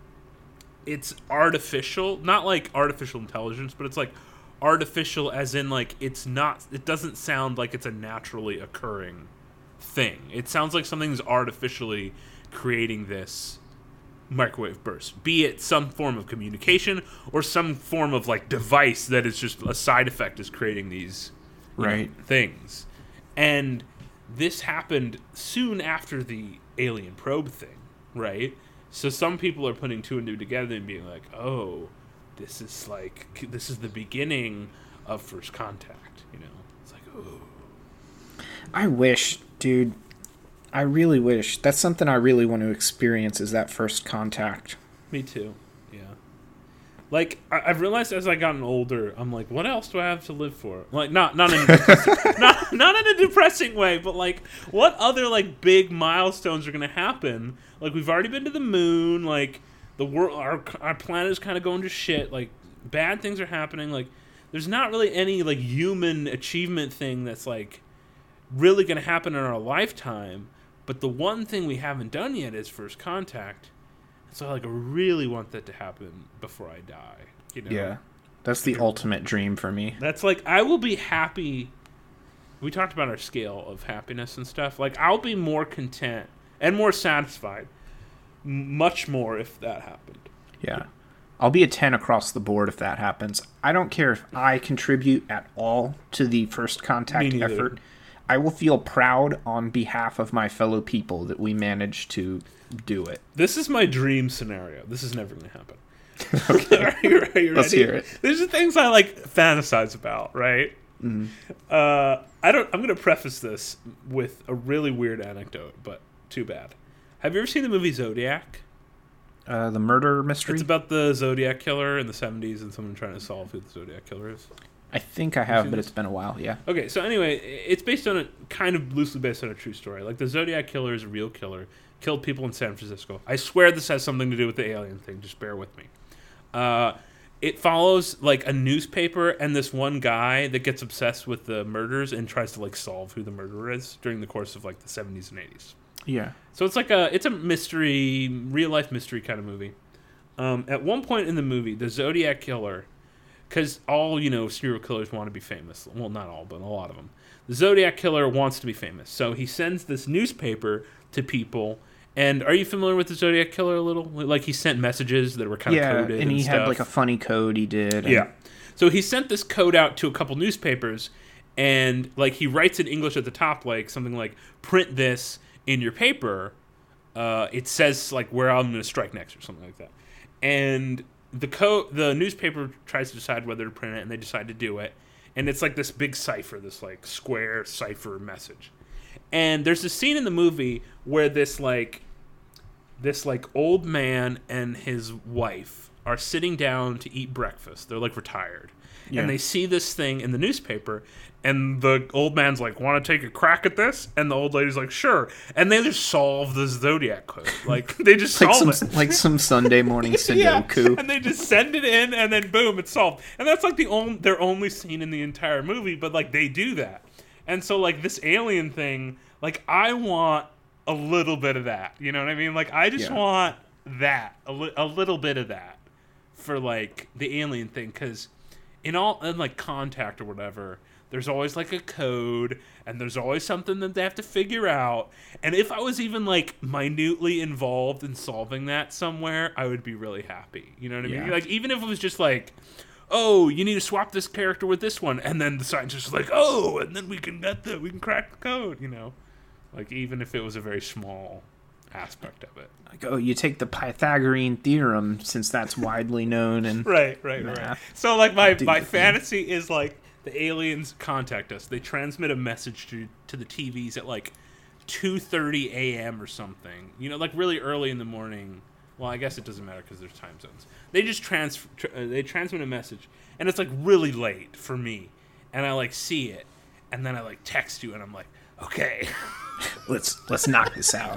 it's artificial, not like artificial intelligence, but it's like artificial as in like it's not. It doesn't sound like it's a naturally occurring thing. It sounds like something's artificially creating this microwave burst, be it some form of communication or some form of like device that is just a side effect is creating these you know, Right. things. And this happened soon after the alien probe thing, right? So some people are putting two and two together and being like, oh, this is like this is the beginning of first contact, you know. It's like, oh, I wish, dude. I really wish. That's something I really want to experience is that first contact. me too. Yeah. Like I, I've realized as I gotten older, I'm like, what else do I have to live for? Like not not in a depressing, not not in a depressing way, but like what other like big milestones are gonna happen? Like we've already been to the moon. Like the world, our our planet is kind of going to shit. Like bad things are happening. Like there's not really any like human achievement thing that's like really gonna happen in our lifetime. But the one thing we haven't done yet is first contact. So like I really want that to happen before I die. You know? Yeah. That's the ultimate dream for me. That's like I will be happy. We talked about our scale of happiness and stuff. Like I'll be more content and more satisfied, m- much more if that happened. Yeah. I'll be a ten across the board if that happens. I don't care if I contribute at all to the first contact Me neither. effort. I will feel proud on behalf of my fellow people that we managed to do it. This is my dream scenario. This is never going to happen. Okay, are you, are you Let's ready? hear it. There's the things I like fantasize about, right? Mm. Uh, I don't. I'm going to preface this with a really weird anecdote, but too bad. Have you ever seen the movie Zodiac? Uh, the murder mystery? It's about the Zodiac killer in the seventies and someone trying to solve who the Zodiac killer is. I think I have, seen but this? it's been a while, yeah. Okay, so anyway, it's based on a kind of loosely based on a true story. Like the Zodiac killer is a real killer, killed people in San Francisco. I swear this has something to do with the alien thing. Just bear with me. Uh, it follows like a newspaper and this one guy that gets obsessed with the murders and tries to like solve who the murderer is during the course of like the seventies and eighties. Yeah. So it's like a it's a mystery, real life mystery kind of movie. Um, at one point in the movie, the Zodiac killer, because all you know serial killers want to be famous. Well, not all, but a lot of them. The Zodiac killer wants to be famous, so he sends this newspaper to people. And are you familiar with the Zodiac killer a little? Like he sent messages that were kind of Yeah, coded, and he stuff. had like a funny code he did. and- Yeah. So he sent this code out to a couple newspapers, and like he writes in English at the top, like something like "print this in your paper." Uh, it says like where I'm going to strike next or something like that, and the co- the newspaper tries to decide whether to print it, and they decide to do it, and it's like this big cipher, this like square cipher message, and there's a scene in the movie where this like this like old man and his wife are sitting down to eat breakfast. They're like retired. Yeah. And they see this thing in the newspaper, and the old man's like, "Want to take a crack at this?" And the old lady's like, "Sure." And they just solve the Zodiac code. Like they just like solve some, it, like some Sunday morning Sudoku. Yeah. And they just send it in, and then boom, it's solved. And that's like the only their only scene in the entire movie. But like they do that, and so like this alien thing, like I want a little bit of that. You know what I mean? Like I just yeah. want that a, li- a little bit of that for like the alien thing, because in all in like Contact or whatever, there's always like a code, and there's always something that they have to figure out. And if I was even like minutely involved in solving that somewhere, I would be really happy. You know what I mean? Yeah. Like even if it was just like, oh, you need to swap this character with this one, and then the scientist is like, oh, and then we can get the we can crack the code. You know, like even if it was a very small aspect of it. Like, oh, you take the Pythagorean theorem, since that's widely known, and right, right, math. right. So like my my fantasy is like the aliens contact us. They transmit a message to to the T Vs at like two thirty a.m. or something. You know, like really early in the morning. Well, I guess it doesn't matter because there's time zones. They just trans tr- uh, they transmit a message, and it's like really late for me, and I like see it, and then I like text you, and I'm like, okay, let's let's knock this out.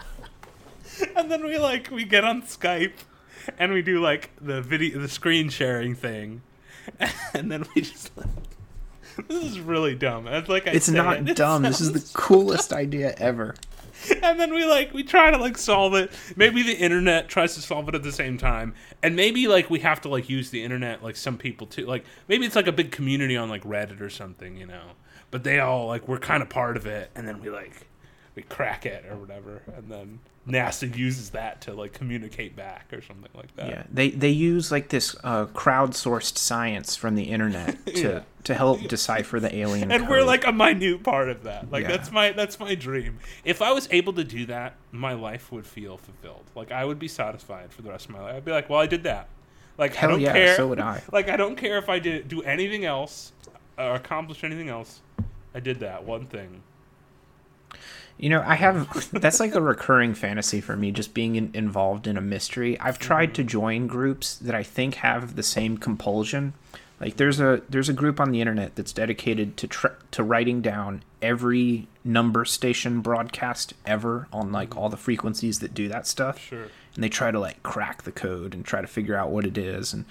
And then we like we get on Skype, and we do like the video, the screen sharing thing, and then we just. Like, this is really dumb. It's like I it's say not it, dumb. It this is the coolest idea ever. And then we like we try to like solve it. Maybe the internet tries to solve it at the same time, and maybe like we have to like use the internet like some people too. Like maybe it's like a big community on like Reddit or something, you know. But they all like we're kind of part of it, and then we like we crack it or whatever, and then NASA uses that to like communicate back or something like that. Yeah, they they use like this uh, crowdsourced science from the internet to yeah. to help decipher the alien and code. we're like a minute part of that. Like yeah. that's my that's my dream. If I was able to do that, my life would feel fulfilled. Like I would be satisfied for the rest of my life. I'd be like, well, I did that. Like Hell I don't yeah, care. so would I. Like I don't care if I did do anything else or accomplish anything else. I did that one thing. You know, I have that's like a recurring fantasy for me, just being in, involved in a mystery. I've tried mm-hmm. to join groups that I think have the same compulsion. Like there's a there's a group on the internet that's dedicated to tr- to writing down every number station broadcast ever on like mm-hmm. all the frequencies that do that stuff. Sure. And they try to like crack the code and try to figure out what it is. And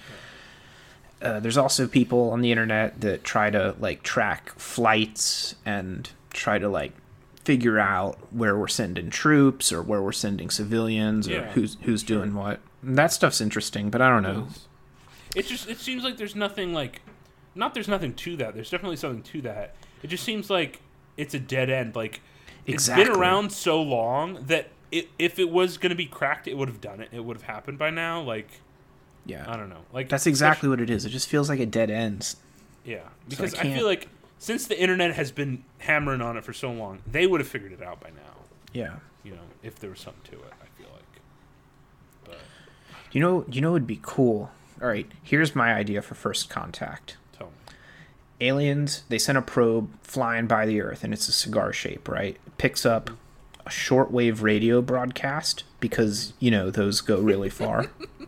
uh, there's also people on the internet that try to like track flights and try to like figure out where we're sending troops or where we're sending civilians or yeah, who's who's sure. doing what. And that stuff's interesting, but I don't know. It just it seems like there's nothing like not there's nothing to that. There's definitely something to that. It just seems like it's a dead end. Like exactly. It's been around so long that it, if it was going to be cracked, it would have done it. It would have happened by now. Like yeah. I don't know. Like that's exactly what it is. It just feels like a dead end. Yeah, because so I, I feel like since the internet has been hammering on it for so long, they would have figured it out by now. Yeah. You know, if there was something to it, I feel like. But you know, you know, it'd be cool. All right, here's my idea for First Contact. Tell me. Aliens, they send a probe flying by the Earth, and it's a cigar shape, right? It picks up a shortwave radio broadcast because, you know, those go really far.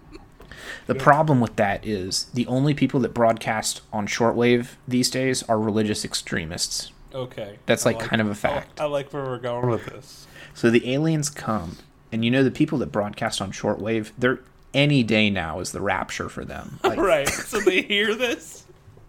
The yeah. problem with that is the only people that broadcast on shortwave these days are religious extremists. Okay. That's like, like kind of a fact. I, I like where we're going with this. So the aliens come, and you know the people that broadcast on shortwave, they're any day now is the rapture for them. Like, right. So they hear this.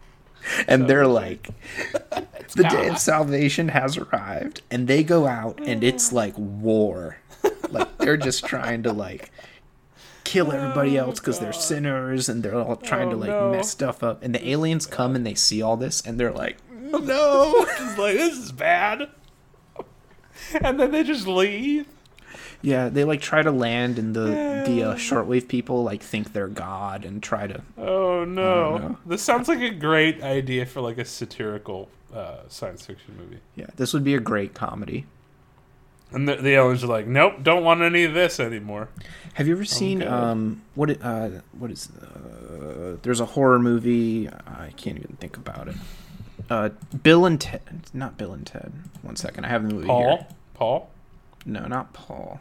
And so, they're like, the God. Day of salvation has arrived. And they go out, and it's like war. Like, they're just trying to, like, kill everybody else because oh, they're sinners, and they're all trying oh, to, like, no. mess stuff up. And the aliens come, and they see all this, and they're like, no. It's like, this is bad. And then they just leave. Yeah, they like try to land, and the the uh, shortwave people like think they're God and try to. Oh no! know. This sounds like a great idea for like a satirical uh, science fiction movie. Yeah, this would be a great comedy. And the, the aliens are like, nope, don't want any of this anymore. Have you ever seen good. um what it, uh what is uh, there's a horror movie, I can't even think about it. Uh, Bill and Ted, not Bill and Ted. One second, I have the movie Paul? here. Paul? No, not Paul.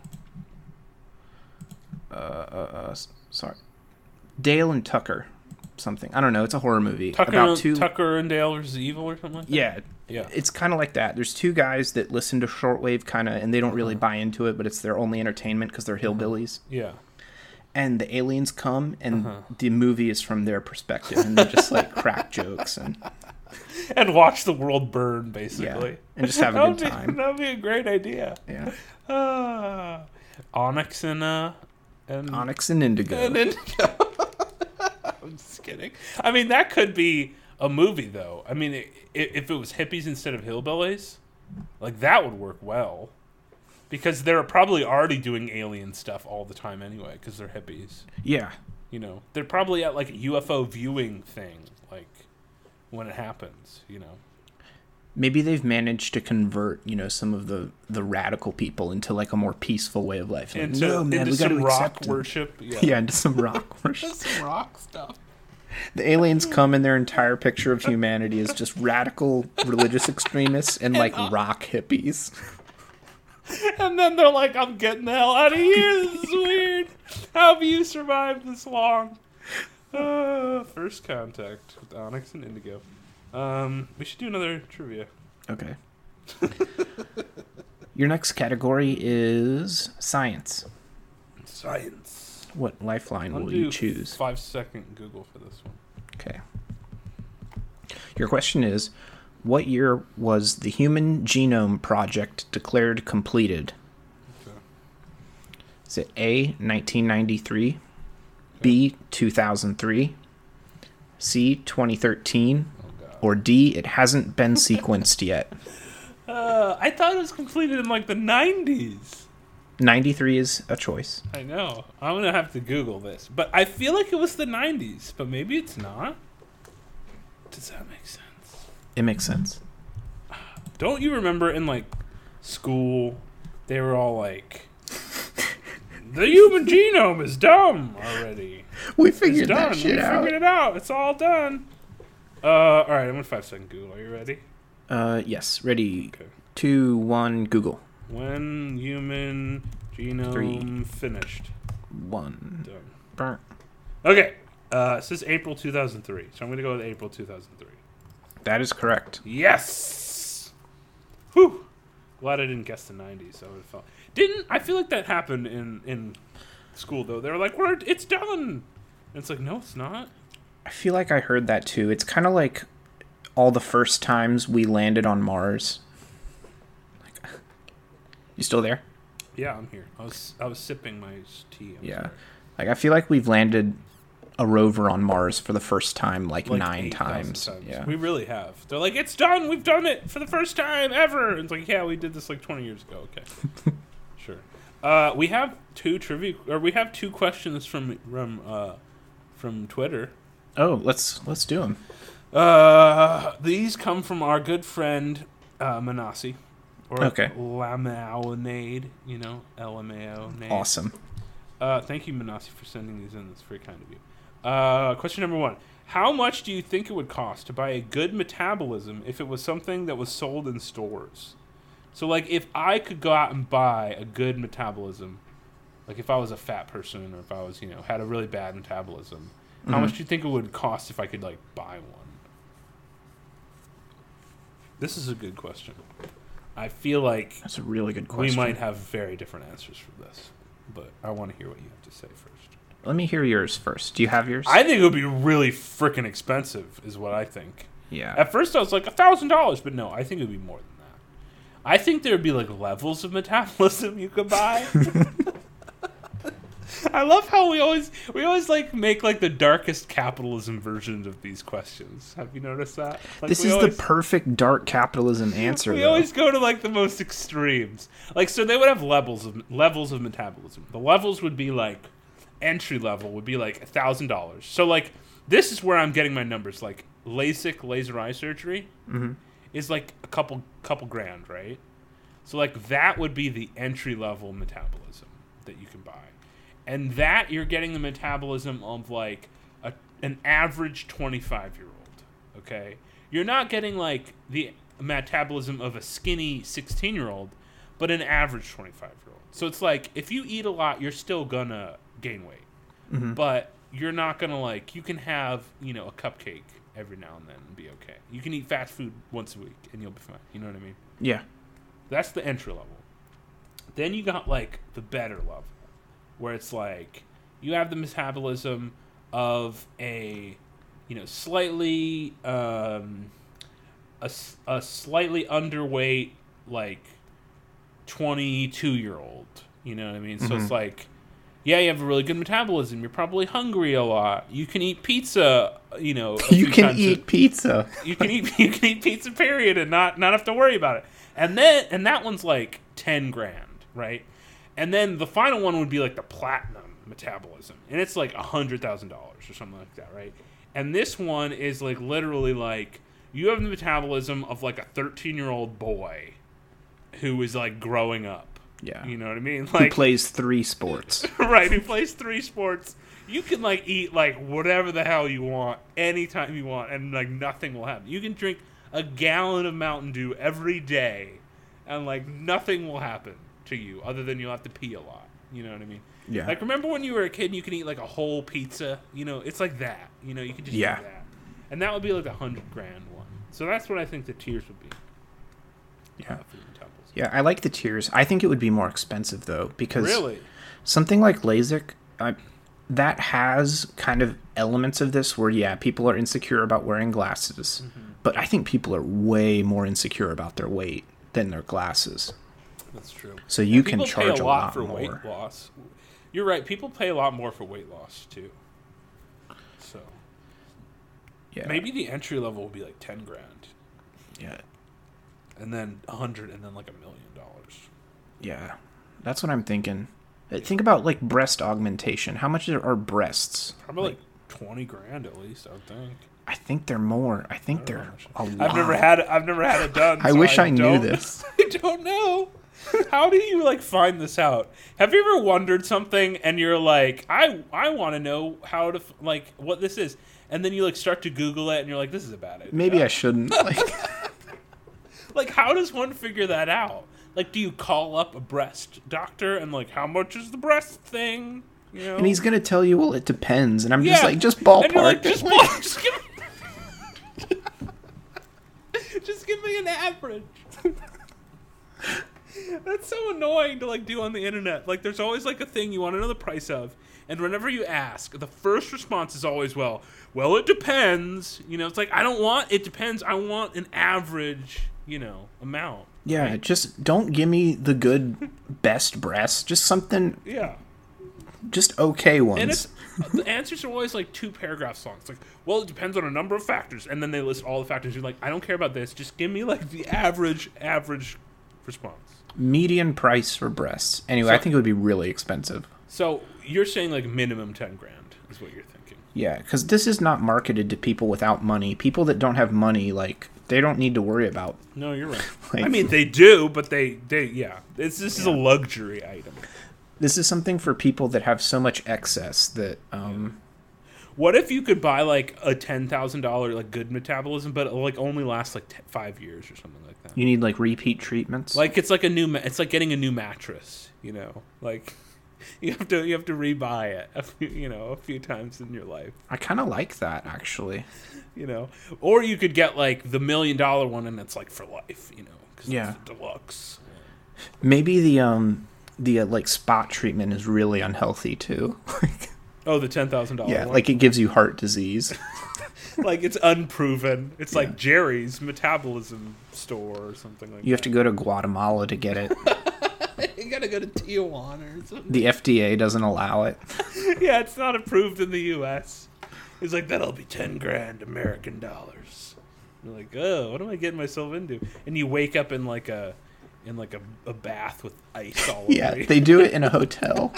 Uh, uh, uh, s- sorry, Dale and Tucker, something. I don't know. It's a horror movie Tucker, about two. Tucker and Dale versus Evil or something like that? Yeah, Yeah. it's kind of like that. There's two guys that listen to shortwave, kind of, and they don't really Uh-huh. buy into it, but it's their only entertainment because they're hillbillies. Yeah. And the aliens come, and Uh-huh. the movie is from their perspective, and they just like crack jokes and And watch the world burn, yeah, basically. and just have a That good would be- time. That would be a great idea. Yeah, Ah. Onyx and, uh... And, Onyx and Indigo. and Indigo. I'm just kidding. I mean, that could be a movie, though. I mean, i i if it was hippies instead of hillbillies, like, that would work well. Because they're probably already doing alien stuff all the time anyway, because they're hippies. Yeah, You know, they're probably at, like, a U F O viewing thing, like, when it happens, you know. maybe they've managed to convert, you know, some of the the radical people into like a more peaceful way of life. Like, Into, no, man, into we got some to rock accept it. worship. Yeah. Yeah, into some rock worship. Some rock stuff. The aliens come, and their entire picture of humanity is just radical religious extremists and like rock hippies. And then they're like, I'm getting the hell out of here. This is weird. How have you survived this long? Uh, first contact with Onyx and Indigo. Um, we should do another trivia. Okay. Your next category is science. Science. What lifeline I'll will do you choose? Five second Google for this one. Okay. Your question is, what year was the Human Genome Project declared completed? Okay. Is it A, nineteen ninety-three, B, two thousand three, C, twenty thirteen, Oh, God. or D, it hasn't been sequenced yet? Uh, I thought it was completed in like the nineties. ninety-three is a choice. I know. I'm going to have to Google this. But I feel like it was the nineties, but maybe it's not. Does that make sense? It makes sense. Don't you remember in like school, they were all like, the human genome is dumb already. We It's figured done. that shit we out. figured it out. It's all done. Uh, all right, I'm going to five second Google. Are you ready? Uh, yes. Ready. Okay. Two, one, Google. When human genome Three. finished. One. Done. Burnt. Okay. Uh, it says April two thousand three. So I'm going to go with April two thousand three. That is correct. Yes! Whew. Glad I didn't guess the nineties. I would have felt. Didn't I feel like that happened in, in school though? They were like, "We're it's done." And it's like, no, it's not. I feel like I heard that too. It's kind of like all the first times we landed on Mars. Like, you still there? Yeah, I'm here. I was I was sipping my tea. I'm Yeah. sorry. Like I feel like we've landed a rover on Mars for the first time like, Like nine eight thousand times. Yeah. We really have. They're like, it's done. We've done it for the first time ever. And it's like, yeah, we did this like twenty years ago. Okay, sure. Uh, we have two trivia, or we have two questions from from uh, from Twitter. Oh, let's let's do them. Uh, these come from our good friend uh, Manasi, or Okay. Lamaonade. You know, L M A O. Awesome. Uh, thank you, Manasi, for sending these in. That's very kind of you. Uh, question number one. How much do you think it would cost to buy a good metabolism if it was something that was sold in stores? So, like, if I could go out and buy a good metabolism, like if I was a fat person or if I was, you know, had a really bad metabolism, how Mhm. much do you think it would cost if I could, like, buy one? This is a good question. I feel like That's a really good we question. might have very different answers for this, but I want to hear what you have to say first. Let me hear yours first. Do you have yours? I think it would be really freaking expensive, is what I think. yeah. At first, I was like a thousand dollars, but no, I think it would be more than that. I think there would be like levels of metabolism you could buy. I love how we always we always like make like the darkest capitalism versions of these questions. Have you noticed that? Like, this is always, the perfect dark capitalism answer. We though. always go to like the most extremes. Like, so they would have levels of levels of metabolism. The levels would be like entry level would be like a thousand dollars. So like this is where I'm getting my numbers. Like LASIK laser eye surgery mm-hmm. is like a couple couple grand, right? So like that would be the entry level metabolism that you can buy. And that you're getting the metabolism of like a, an average twenty-five year old. Okay? You're not getting like the metabolism of a skinny sixteen year old, but an average twenty-five year old. So it's like if you eat a lot, you're still gonna gain weight. Mm-hmm. But you're not gonna like you can have, you know, a cupcake every now and then and be okay. You can eat fast food once a week and you'll be fine. You know what I mean? Yeah. That's the entry level. Then you got like the better level, where it's like you have the metabolism of a, you know, slightly um, a, a slightly underweight like twenty-two year old. You know what I mean? Mm-hmm. So it's like, yeah, you have a really good metabolism. You're probably hungry a lot. You can eat pizza. You know, you can eat a, pizza. You can eat you can eat pizza. Period, and not not have to worry about it. And then and that one's like ten grand, right? And then the final one would be like the platinum metabolism, and it's like a hundred thousand dollars or something like that, right? And this one is like literally like you have the metabolism of like a thirteen year old boy who is like growing up. Yeah, you know what I mean? Like, who plays three sports, right? Who plays three sports? You can like eat like whatever the hell you want anytime you want, and like nothing will happen. You can drink a gallon of Mountain Dew every day, and like nothing will happen to you other than you'll have to pee a lot. You know what I mean? Yeah. Like, remember when you were a kid and you can eat like a whole pizza? You know, it's like that. You know, you can just yeah. do that, and that would be like a hundred grand one. So that's what I think the tiers would be. Yeah. Uh, yeah, I like the tiers. I think it would be more expensive though, because really something like LASIK, I, that has kind of elements of this where yeah, people are insecure about wearing glasses. Mm-hmm. But I think people are way more insecure about their weight than their glasses. That's true. So you and can charge pay a, a lot, lot for more. weight loss. You're right. People pay a lot more for weight loss too. So yeah, maybe the entry level will be like ten grand. Yeah, and then a hundred, and then like a million dollars. Yeah, that's what I'm thinking. Think about like breast augmentation. How much are breasts? Probably like, like twenty grand at least. I would think. I think they're more. I think I they're a lot. I've never had it. I've never had it done. I so wish I, I knew this. I don't know. How do you like find this out? Have you ever wondered something and you're like, I I want to know how to like what this is, and then you like start to Google it and you're like, this is a bad idea. Maybe I shouldn't. Like, like how does one figure that out? Like, do you call up a breast doctor and like, how much is the breast thing? You know? And he's gonna tell you, well, it depends, and I'm yeah. just like, just ballpark. And you're like, just, ball- just give me. Just give me an average. That's so annoying to like do on the internet. Like, there's always like a thing you want to know the price of, and whenever you ask, the first response is always, "Well, well, it depends." You know, it's like I don't want it depends. I want an average, you know, amount. Yeah, right? Just don't give me the good best breasts. Just something. Yeah. Just okay ones. And it's the answers are always like two paragraphs long. It's like, well, it depends on a number of factors, and then they list all the factors. You're like, I don't care about this. Just give me like the average average response. Median price for breasts. Anyway, so, I think it would be really expensive. So you're saying like minimum ten grand is what you're thinking. Yeah, because this is not marketed to people without money. People that don't have money, like, they don't need to worry about. No, you're right. like, I mean, they do, but they, they yeah. It's, this is yeah. a luxury item. This is something for people that have so much excess that... um What if you could buy like a ten thousand dollars like good metabolism, but it like only lasts like t- five years or something like that? You need like repeat treatments. Like it's like a new, ma- it's like getting a new mattress. You know, like you have to you have to rebuy it, a few, you know, a few times in your life. I kind of like that actually. You know, or you could get like the million dollar one, and it's like for life. You know, because yeah, it's deluxe. Maybe the um the uh, like spot treatment is really unhealthy too. Oh, the ten thousand dollars. Yeah, one? like it gives you heart disease. Like it's unproven. It's yeah. like Jerry's metabolism store or something like that. You have to go to Guatemala to get it. You gotta go to Tijuana or something. The F D A doesn't allow it. Yeah, it's not approved in the U S He's like, that'll be ten grand American dollars. You're like, oh, what am I getting myself into? And you wake up in like a, in like a, a bath with ice all over Yeah, you. they do it in a hotel.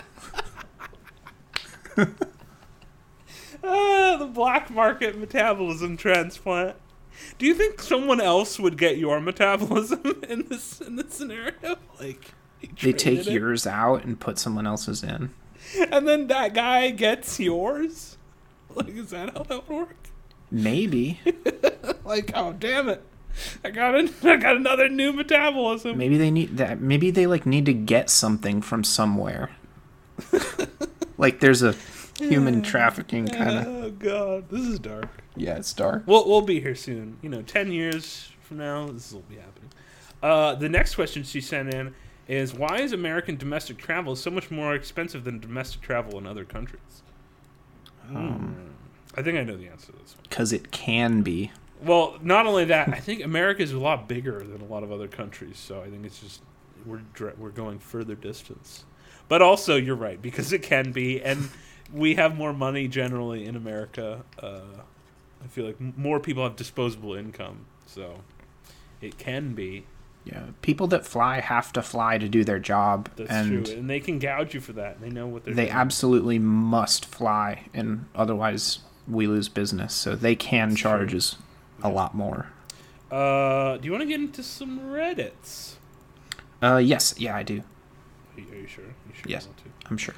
Ah, the black market metabolism transplant. Do you think someone else would get your metabolism in this in this scenario? Like you They take traded it, yours out and put someone else's in. and then that guy gets yours. Like, is that how that would work? Maybe. Like, oh damn it, I got an, I got another new metabolism. Maybe they need that. Maybe they like need to get something from somewhere. Like there's a human trafficking kind of. Oh god, this is dark. Yeah, it's dark. We'll we'll be here soon. You know, ten years from now, this will be happening. Uh, the next question she sent in is, why is American domestic travel so much more expensive than domestic travel in other countries? Hmm. I think I know the answer to this one. Because it can be. Well, not only that, I think America is a lot bigger than a lot of other countries, so I think it's just we're dr- we're going further distance. But also, you're right, because it can be, and we have more money generally in America. Uh, I feel like m- more people have disposable income, so it can be. Yeah, people that fly have to fly to do their job. That's and true, and they can gouge you for that. And they know what they're they doing. absolutely must fly, and otherwise we lose business. So they can That's charge true. us a lot more. Uh, do you want to get into some Reddits? Uh, yes, yeah, I do. Are you, are you sure? You sure Yes. you want to? I'm sure.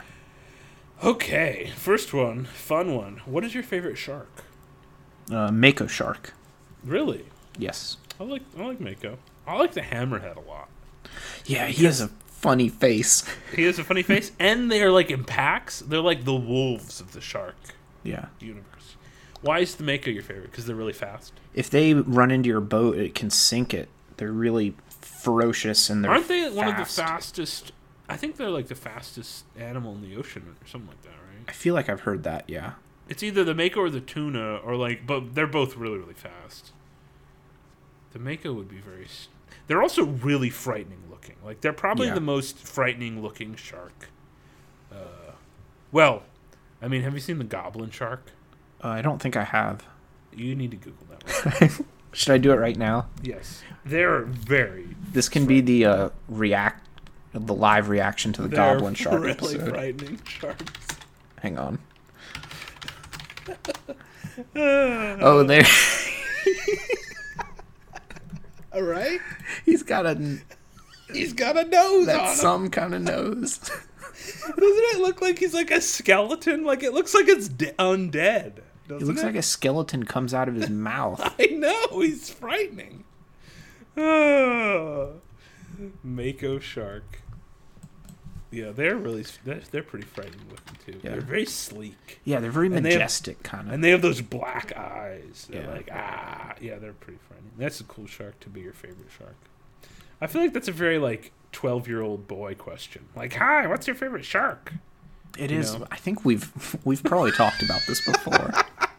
Okay, first one, fun one. What is your favorite shark? Uh, Mako shark. Really? Yes. I like I like Mako. I like the hammerhead a lot. Yeah, he has a funny face. He has a funny face, and they're like in packs. They're like the wolves of the shark Yeah. universe. Why is the Mako your favorite? Because they're really fast. If they run into your boat, it can sink it. They're really ferocious and they're Aren't they one of the fast. fastest? I think they're like the fastest animal in the ocean or something like that, right? I feel like I've heard that, yeah. It's either the Mako or the tuna, or like, but they're both really, really fast. The Mako would be very. s- They're also really frightening looking. Like they're probably Yeah. the most frightening looking shark. Uh, well, I mean, have you seen the goblin shark? Uh, I don't think I have. You need to Google that one. Should I do it right now? Yes, they're very. This can be the uh, react, the live reaction to the They're Goblin Shark really episode. frightening sharks. Hang on. Oh, there. All right, He's got a he's got a nose on that's him. some kind of nose. Doesn't it look like he's like a skeleton? Like it looks like it's de- undead. It Doesn't looks it? like a skeleton comes out of his mouth. I know, he's frightening. Oh. Mako shark. Yeah, they're really they're, they're pretty frightening looking too. Yeah. They're very sleek, Yeah, they're very And they have- majestic, kind of. and they have those black eyes. They're Yeah. like ah, yeah, they're pretty frightening. That's a cool shark to be your favorite shark. I feel like that's a very like twelve-year-old boy question. Like, hi, what's your favorite shark? It you is. know. I think we've we've probably talked about this before.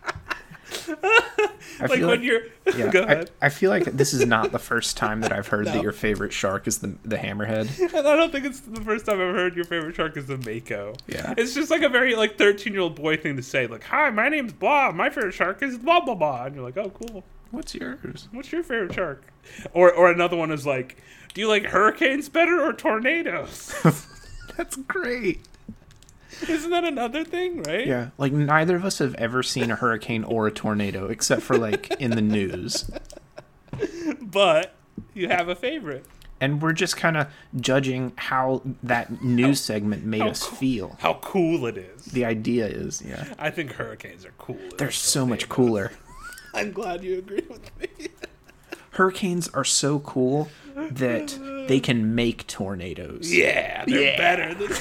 I Like feel when like, you're yeah, go I, ahead. I feel like this is not the first time that I've heard No. that your favorite shark is the the hammerhead. And I don't think it's the first time I've heard your favorite shark is the Mako. Yeah. It's just like a very like thirteen year old boy thing to say. Like, hi, my name's blah. My favorite shark is blah blah blah. And you're like, oh, cool. What's yours? What's your favorite shark? Or or another one is like, do you like hurricanes better or tornadoes? That's great. Isn't that another thing, right? Yeah, like neither of us have ever seen a hurricane or a tornado except for like in the news. But you have a favorite. And we're just kind of judging how that news segment made how us cool- feel. How cool it is. The idea is, yeah. I think hurricanes are cool. They're so much cooler. I'm glad you agree with me. Hurricanes are so cool that they can make tornadoes. Yeah, they're Yeah. better than.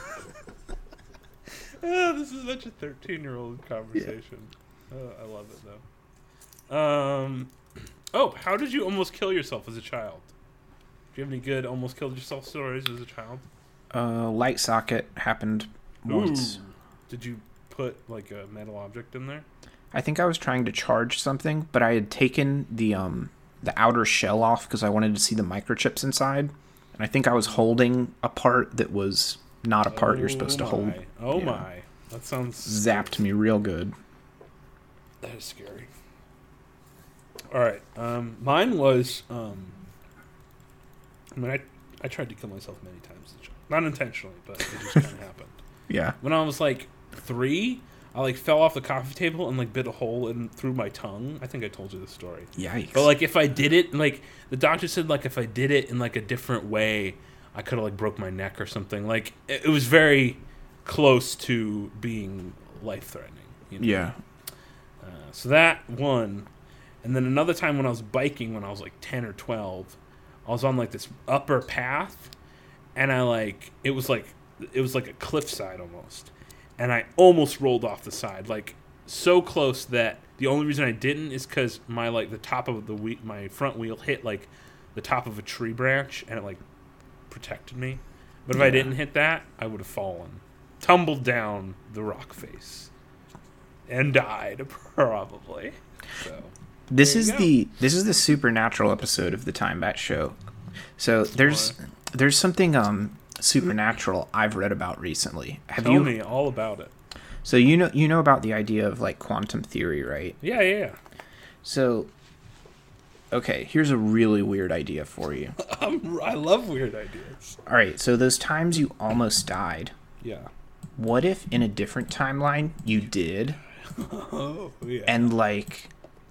Oh, this is such a thirteen-year-old conversation. Oh, I love it though. Um, oh, how did you almost kill yourself as a child? Do you have any good almost killed yourself stories as a child? Uh, light socket happened once. Ooh. Did you put like a metal object in there? I think I was trying to charge something, but I had taken the um the outer shell off because I wanted to see the microchips inside. And I think I was holding a part that was not a part oh you're supposed my. to hold. Oh Yeah. my. That sounds... Zapped me real good. That is scary. All right. Um, mine was... Um, I mean, I, I tried to kill myself many times. Not intentionally, but it just kind of happened. Yeah. When I was like three, I like fell off the coffee table and like bit a hole in through my tongue. I think I told you the story. Yikes. But like if I did it, like the doctor said, like if I did it in like a different way, I could have like broke my neck or something. Like it, it was very close to being life threatening. You know? Yeah. Uh, so that one, and then another time when I was biking when I was like ten or twelve, I was on like this upper path, and I like it was like it was like a cliffside almost, and I almost rolled off the side, like so close that the only reason I didn't is because my like the top of the wheel, my front wheel hit like the top of a tree branch, and it like protected me. But if Yeah. I didn't hit that, I would have fallen, tumbled down the rock face, and died probably. So This there is you go. the this is the supernatural episode of the Time Bat Show. So there's there's something um supernatural I've read about recently. Have Tell you? me all about it. So you know you know about the idea of like quantum theory, right? Yeah, yeah, yeah. So okay, here's a really weird idea for you. I'm, I love weird ideas. All right, so those times you almost died. Yeah. What if in a different timeline you did? Oh, yeah. And like,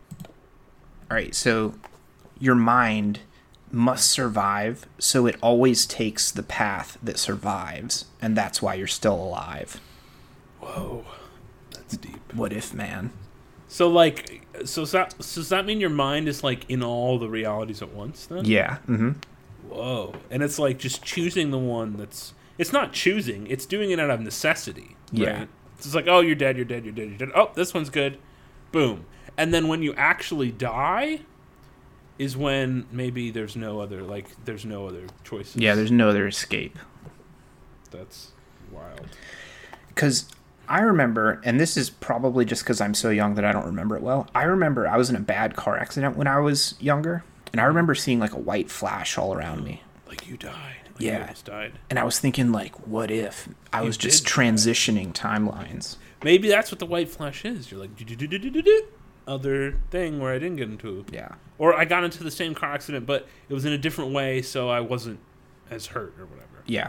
all right, so your mind must survive, so it always takes the path that survives, and that's why you're still alive. Whoa, that's deep. What if, man? So like, so does that, so does that mean your mind is like in all the realities at once then? Yeah. Mm-hmm. Whoa, and it's like just choosing the one that's. It's not choosing; it's doing it out of necessity. Right? Yeah. It's just like, oh, you're dead, you're dead, you're dead, you're dead. Oh, this one's good. Boom. And then when you actually die, is when maybe there's no other like there's no other choices. Yeah, there's no other escape. That's wild. Because I remember, and this is probably just because I'm so young that I don't remember it well. I remember I was in a bad car accident when I was younger, and I remember seeing like a white flash all around me. Like you died. Like Yeah. You almost died. And I was thinking, like, what if I You was just did die. transitioning timelines? Maybe that's what the white flash is. You're like, do-do-do-do-do-do, other thing where I didn't get into. Yeah. Or I got into the same car accident, but it was in a different way, so I wasn't as hurt or whatever. Yeah.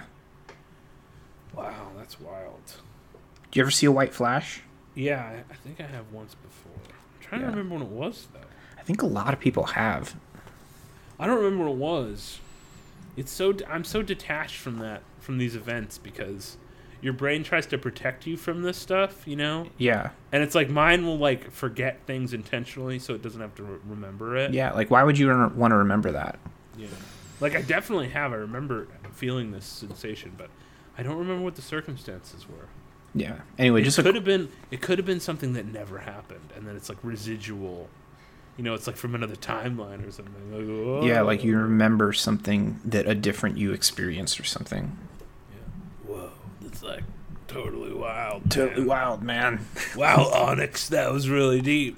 Wow, that's wild. Do you ever see a white flash? Yeah, I, I think I have once before. I'm trying Yeah. to remember when it was, though. I think a lot of people have. I don't remember what it was. It's so I'm so detached from that from these events because your brain tries to protect you from this stuff, you know? Yeah. And it's like mine will like forget things intentionally so it doesn't have to re- remember it. Yeah, like, why would you want to remember that? Yeah. Like I definitely have. I remember feeling this sensation, but I don't remember what the circumstances were. Yeah. Anyway, It just could a, have been it could have been something that never happened and then it's like residual. You know, it's like from another timeline or something. Like, whoa. yeah, like you remember something that a different you experienced or something. Yeah. Whoa. It's like totally wild. Totally man. wild, man. Wow, Onyx, that was really deep.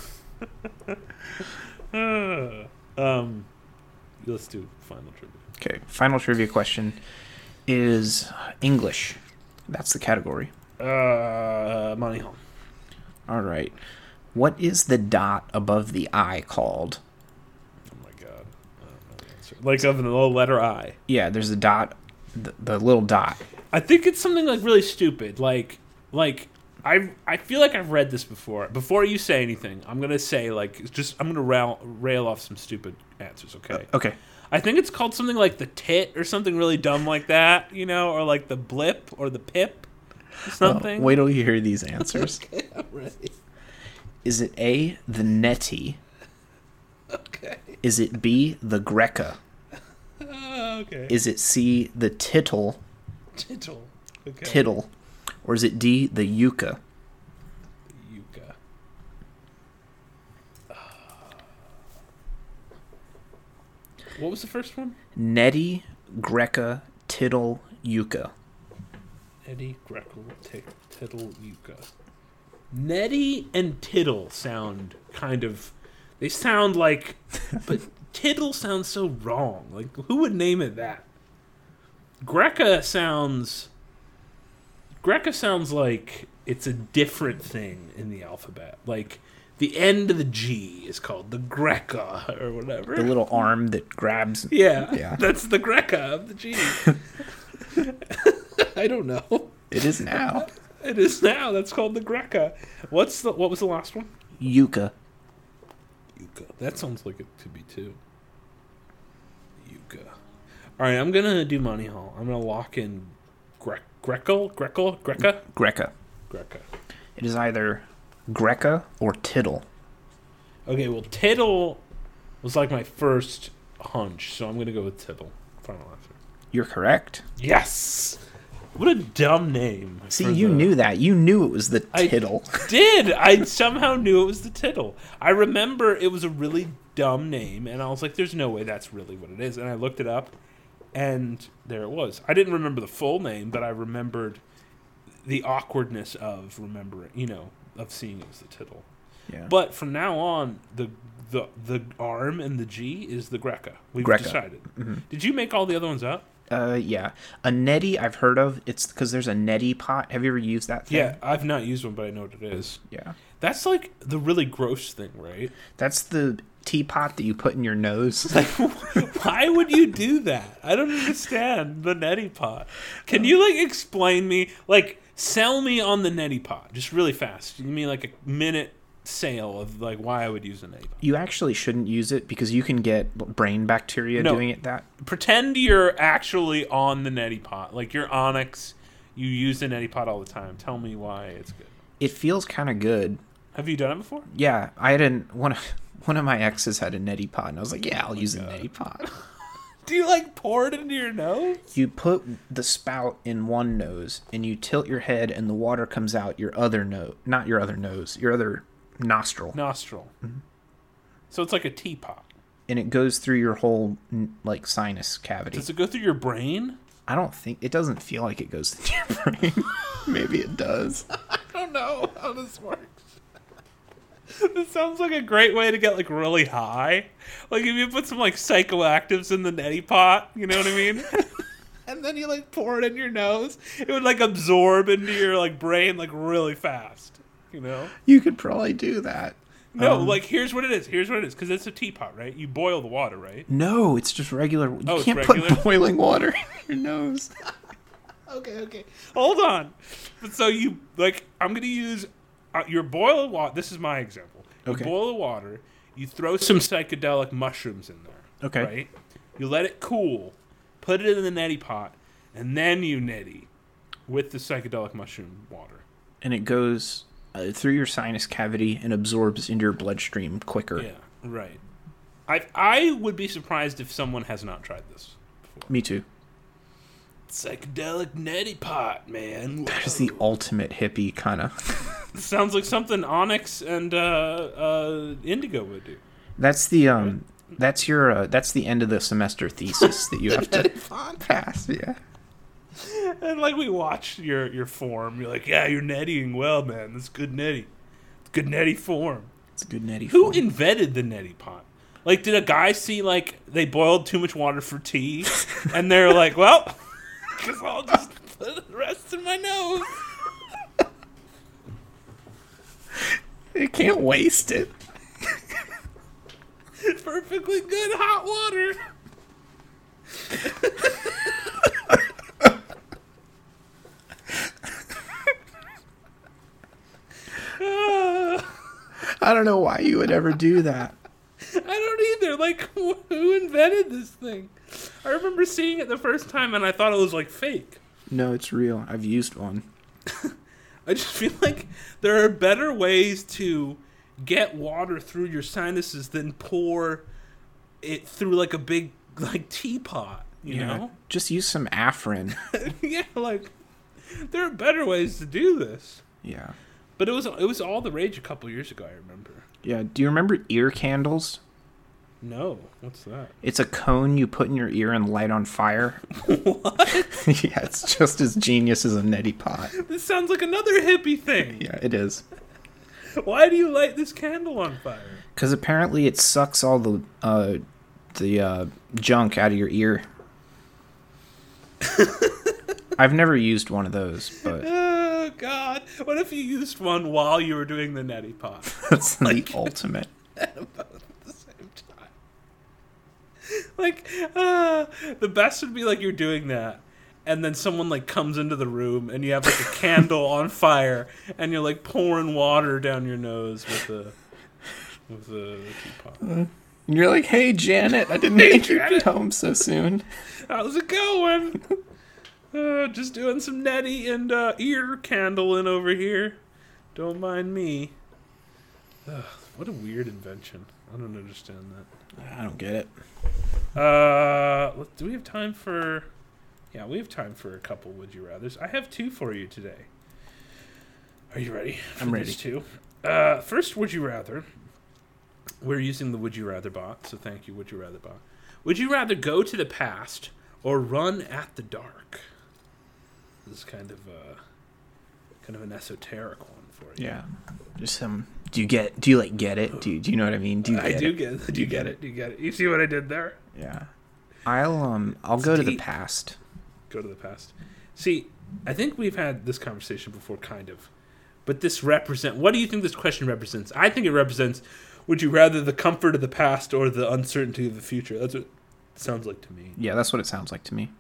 Uh, um, let's do final trivia. Okay, final trivia question is English. That's the category. Uh, Money Home. All right. What is the dot above the I called? Oh my god. I don't know the answer. Like of the little letter I. Yeah, there's a dot, the, the little dot. I think it's something like really stupid. Like, like I I feel like I've read this before. Before you say anything, I'm gonna say like just I'm gonna rail rail off some stupid answers. Okay. Okay. I think it's called something like the tit or something really dumb like that, you know, or like the blip or the pip or something. Well, wait till you hear these answers. Okay, I'm ready. Is it A, the netty? Okay. Is it B, the greca? Uh, okay. Is it C, the tittle? Tittle. Okay. Tittle. Or is it D, the yucca? Yucca. Uh, what was the first one? Netty, greca, tittle, yucca. Eddie, Greco, T- Tittle, Yucca. Nettie and Tittle sound kind of... They sound like... But Tittle sounds so wrong. Like, who would name it that? Greca sounds. Greca sounds like it's a different thing in the alphabet. Like the end of the G is called the Greca or whatever. The little arm that grabs. Yeah, Yeah. that's the Greca of the G. I don't know. It is now. It is now. That's called the Greca. What's the? What was the last one? Yucca. Yucca. That sounds like it could be two. Yucca. All right, I'm gonna do money haul. I'm gonna lock in Gre- Greco, Greco, Greca, Greca. Greca. It is either Greca or Tittle. Okay, well, Tittle was like my first hunch, so I'm gonna go with Tittle. Final answer. You're correct. Yes. What a dumb name. See, for you the- knew that. You knew it was the I Tittle. did. I somehow knew it was the Tittle. I remember it was a really dumb name, and I was like, there's no way that's really what it is. And I looked it up, and there it was. I didn't remember the full name, but I remembered the awkwardness of remembering, you know, of seeing it was the Tittle. Yeah. But from now on, the the the arm and the G is the Greca. We've Greca. decided. Mm-hmm. Did you make all the other ones up? Uh, yeah. A neti I've heard of. It's because there's a neti pot. Have you ever used that thing? Yeah, I've not used one, but I know what it is. Yeah. That's like the really gross thing, right? That's the teapot that you put in your nose. Why would you do that? I don't understand the neti pot. Can you like explain me? Like, sell me on the neti pot, just really fast. Give me like a minute sale of like why I would use a neti pot. You actually shouldn't use it because you can get brain bacteria No. doing it. That Pretend you're actually on the neti pot, like you're Onyx. You use the neti pot all the time. Tell me why it's good. it feels kind of good. Have you done it before? Yeah, I had an one. Of, one of my exes had a neti pot, and I was like, "Yeah, I'll use the God. neti pot." Do you like pour it into your nose? You put the spout in one nose, and you tilt your head, and the water comes out your other nose, not your other nose, your other nostril, Nostril. Mm-hmm. So it's like a teapot. and it goes through your whole n- like sinus cavity. Does it go through your brain? I don't think it doesn't feel like it goes into your brain. Maybe it does. I don't know how this works. This sounds like a great way to get like really high. Like if you put some like psychoactives in the neti pot, you know what I mean? And then you like pour it in your nose, it would like absorb into your like brain like really fast. You know? You could probably do that. No, Um, like here's what it is. Here's what it is. Because it's a teapot, right? You boil the water, right? No, it's just regular. You Oh, it's can't regular? put boiling water in your nose. Okay, okay. Hold on. But so you like I'm gonna use uh, your boiled water. This is my example. You Okay. boil the water. You throw some psychedelic mushrooms in there. Okay. Right. You let it cool. Put it in the neti pot, and then you neti with the psychedelic mushroom water. And it goes uh, through your sinus cavity and absorbs into your bloodstream quicker. Yeah. Right. I I would be surprised if someone has not tried this before. Me too. Psychedelic neti pot, man. That is the ultimate hippie kind of. Sounds like something Onyx and uh, uh, Indigo would do. That's the um. That's your. Uh, that's the end of the semester thesis that you have to pass. Yeah. And like we watched your your form, you're like, yeah, you're netting well, man. That's good netty. It's good netty form. It's a good neti. Who form. invented the neti pot? Like, did a guy see like they boiled too much water for tea, and they're like, well, guess I'll just put the rest in my nose. You can't waste it. Perfectly good hot water. I don't know why you would ever do that. I don't either. Like, who invented this thing? I remember seeing it the first time, and I thought it was like fake. No, it's real. I've used one. I just feel like there are better ways to get water through your sinuses than pour it through like a big like teapot. You Yeah. know? Just use some Afrin. Yeah, like there are better ways to do this. Yeah. But it was it was all the rage a couple years ago. I remember. Yeah. Do you remember ear candles? No, what's that? It's a cone you put in your ear and light on fire. What? Yeah, it's just as genius as a neti pot. This sounds like another hippie thing. Yeah, it is. Why do you light this candle on fire? Because apparently it sucks all the uh, the uh, junk out of your ear. I've never used one of those, but Oh God! What if you used one while you were doing the neti pot? that's Like- the ultimate. At the same time. Like, uh, the best would be like you're doing that, and then someone like comes into the room, and you have like a candle on fire, and you're like pouring water down your nose with the with the teapot. And you're like, "Hey, Janet, I didn't Hey, think you'd Janet. get home so soon." How's it going? Uh, just doing some neti and uh, ear candling over here. Don't mind me. Ugh, what a weird invention. I don't understand that. I don't get it. Uh, let- do we have time for? Yeah, we have time for a couple would you rather's. I have two for you today. Are you ready? For I'm these ready. Two. Uh, first, would you rather? We're using the would you rather bot, so thank you, would you rather bot. Would you rather go to the past or run at the dark? This is kind of uh, kind of an esoteric one for you. Yeah. Just some. Do you get? Do you like get it? Do you, do you know what I mean? Do you? Get I do it? get it. Do you get it? Do you get it? You see what I did there? Yeah. I'll um. I'll It's go to the deep. past. Go to the past. See, I think we've had this conversation before, kind of. But this represent. What do you think this question represents? I think it represents. Would you rather the comfort of the past or the uncertainty of the future? That's what it sounds like to me. Yeah, that's what it sounds like to me.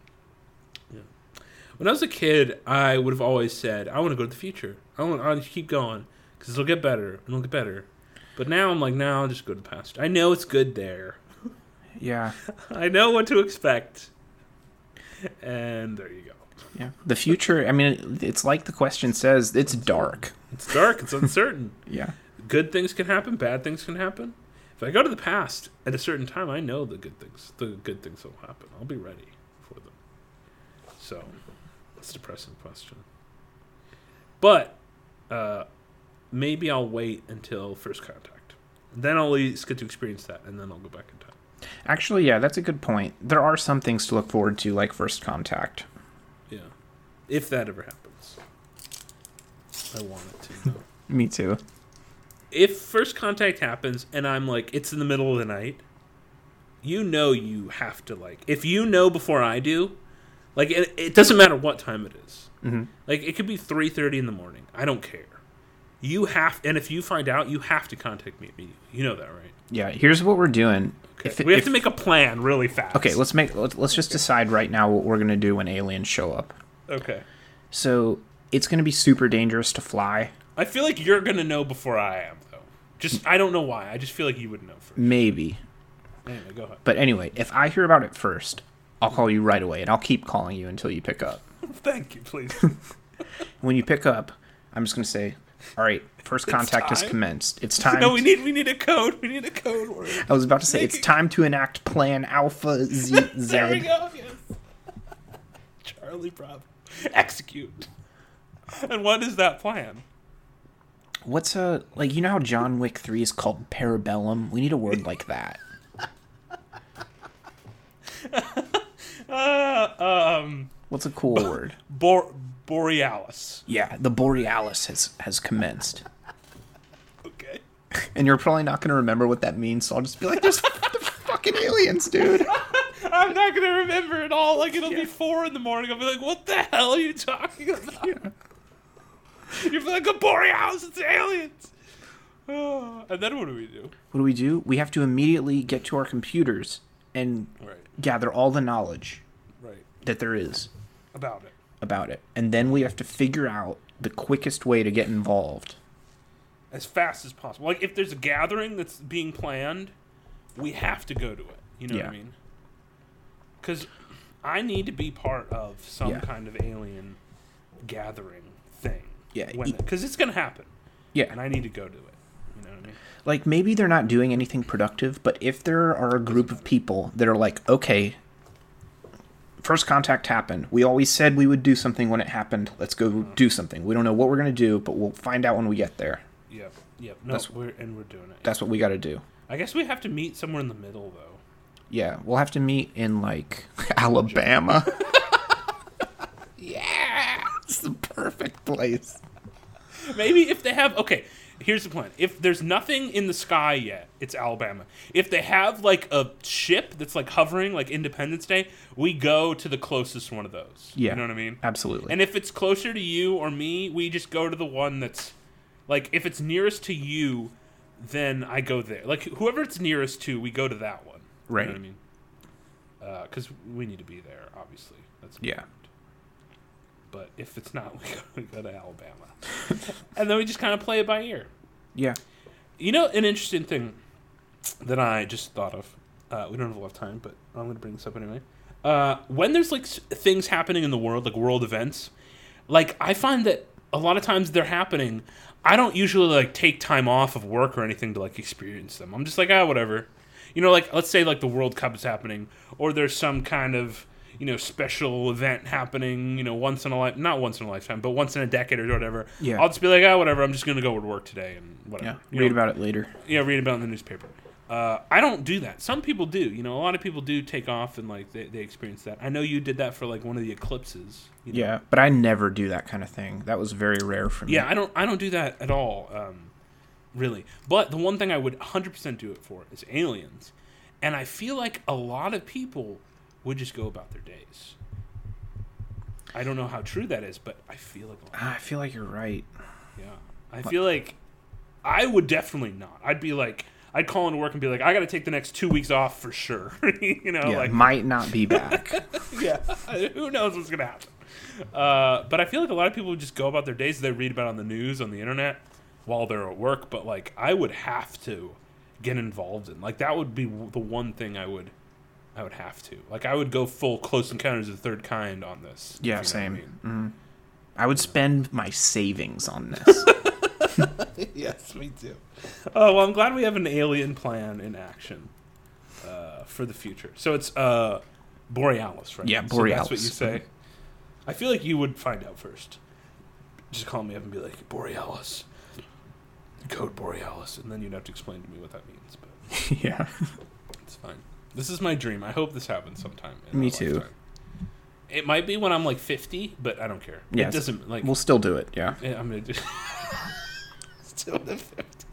When I was a kid, I would have always said, "I want to go to the future. I want. I want to keep going because it'll get better and it'll get better." But now I'm like, "No, I'll just go to the past. I know it's good there. Yeah. I know what to expect." And there you go. Yeah. The future. I mean, it's like the question says. It's dark. It's dark. It's uncertain. Yeah. Good things can happen. Bad things can happen. If I go to the past at a certain time, I know the good things. The good things will happen. I'll be ready for them. So, that's a depressing question. But uh, maybe I'll wait until first contact. Then I'll at least get to experience that, and then I'll go back in time. Actually, yeah, that's a good point. There are some things to look forward to, like first contact. Yeah, if that ever happens, I want it to. Though. Me too. If first contact happens and I'm like, it's in the middle of the night, you know you have to, like, if you know before I do, like, it, it doesn't matter what time it is. Mm-hmm. Like, it could be three thirty in the morning. I don't care. You have, and if you find out, you have to contact me immediately. You know that, right? Yeah. Here's what we're doing. Okay. If, we have if- to make a plan really fast. Okay, let's make. Let's, let's just decide right now what we're gonna do when aliens show up. Okay. So it's gonna be super dangerous to fly. I feel like you're going to know before I am, though. Just, I don't know why. I just feel like you would know first. Maybe. Anyway, go ahead. But anyway, if I hear about it first, I'll call you right away, and I'll keep calling you until you pick up. Thank you, please. When you pick up, I'm just gonna say, "All right, first It's contact has time? commenced. It's time." No, we need we need a code. We need a code word. I was about to say, Make "It's it- time to enact Plan Alpha Z Z." There we go. Yes. Charlie Bravo. Execute. And what is that plan? What's a like? You know how John Wick three is called Parabellum? We need a word like that. Uh, um, What's a cool word? Bor- Borealis. Yeah, the Borealis has has commenced, Okay. and you're probably not gonna remember what that means. So I'll just be like, "There's the fucking aliens, dude." I'm not gonna remember it all. Like it'll Yeah. be four in the morning. I'll be like, "What the hell are you talking about?" Yeah. You'll be like, "A Borealis, it's aliens." Oh, and then what do we do? What do we do? We have to immediately get to our computers and Right. gather all the knowledge Right. that there is About it. about it, and then we have to figure out the quickest way to get involved. As fast as possible. Like if there's a gathering that's being planned, we have to go to it. You know what Yeah. I mean? Because I need to be part of some Yeah. kind of alien gathering thing. Yeah, When e- because it's gonna happen, Yeah, and I need to go to it. You know what I mean? like maybe they're not doing anything productive, but if there are a group of people that are like, okay, first contact happened. We always said we would do something when it happened. Let's go do something. We don't know what we're gonna do, but we'll find out when we get there. Yep. Yep. No, That's- we're and we're doing it. That's what we got to do. I guess we have to meet somewhere in the middle, though. Yeah, we'll have to meet in like Alabama. Yeah. It's the perfect place. Maybe if they have okay, here's the plan. If there's nothing in the sky yet, it's Alabama. If they have like a ship that's like hovering, like Independence Day, we go to the closest one of those. Yeah. You know what I mean? Absolutely. And if it's closer to you or me, we just go to the one that's like, if it's nearest to you, then I go there. Like whoever it's nearest to, we go to that one. Right. You know what I mean? Because uh, we need to be there, obviously. That's yeah. important. But if it's not, we go, we go to Alabama. And then we just kind of play it by ear. Yeah. You know, an interesting thing that I just thought of. Uh, we don't have a lot of time, but I'm going to bring this up anyway. Uh, when there's, like, s- things happening in the world, like world events, like, I find that a lot of times they're happening. I don't usually, like, take time off of work or anything to, like, experience them. I'm just like, ah, whatever. You know, like, let's say, like, the World Cup is happening, or there's some kind of, you know, special event happening, you know, once in a life, not once in a lifetime, but once in a decade or whatever. Yeah. I'll just be like, ah, whatever, I'm just going to go to work today and whatever. Yeah. You Read know? about it later. Yeah, read about it in the newspaper. Uh, I don't do that. Some people do. You know, a lot of people do take off and, like, they, they experience that. I know you did that for, like, one of the eclipses. You know? Yeah, but I never do that kind of thing. That was very rare for me. Yeah, I don't I don't do that at all, um, really. But the one thing I would one hundred percent do it for is aliens. And I feel like a lot of people would just go about their days. I don't know how true that is, but I feel like a lot. I feel like you're right. Yeah. I feel like I would definitely not. I'd be like, I'd call into work and be like, I got to take the next two weeks off for sure. you know, Yeah, like, might not be back. yeah, who knows what's going to happen. Uh, but I feel like a lot of people would just go about their days. They read about it on the news, on the internet, while they're at work. But, like, I would have to get involved in. Like, that would be the one thing I would I would have to. Like, I would go full Close Encounters of the Third Kind on this. Yeah, you know same. what I mean. Mm-hmm. I would spend my savings on this. Yes, me too. Oh, well, I'm glad we have an alien plan in action uh, for the future. So it's uh, Borealis, right? Yeah, So Borealis. that's what you say. I feel like you would find out first. Just call me up and be like, Borealis. Code Borealis. And then you'd have to explain to me what that means. But Yeah. it's fine. This is my dream. I hope this happens sometime. In Me my too. lifetime. It might be when I'm like fifty, but I don't care. Yes. It doesn't, like... We'll still do it, yeah. Yeah, I'm gonna do. Still the fifty.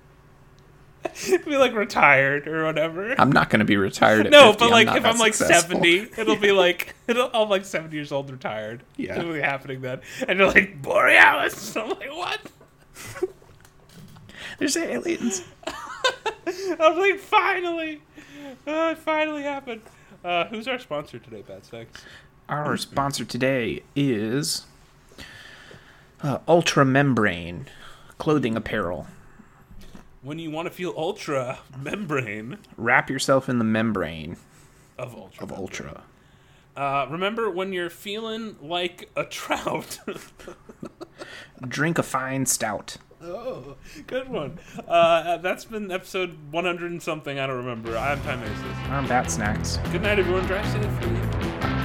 Be like retired or whatever. I'm not going to be retired at no, fifty. but like I'm not if that I'm like successful. seventy, it'll be like it'll I'm like seventy years old, retired. Yeah. It'll be happening then, and you're like Borealis. I'm like, what? There's aliens. I was like, finally, uh, it finally happened. Uh, who's our sponsor today, Bad Sex? Our sponsor today is uh, Ultra Membrane clothing apparel. When you want to feel ultra membrane Wrap yourself in the membrane of ultra. of Ultra. Uh, remember when you're feeling like a trout. Drink a fine stout. Oh, good one. Uh, that's been episode one hundred and something. I don't remember. I'm Time Aces. I'm Bat Snacks. Good night, everyone. Drive safe.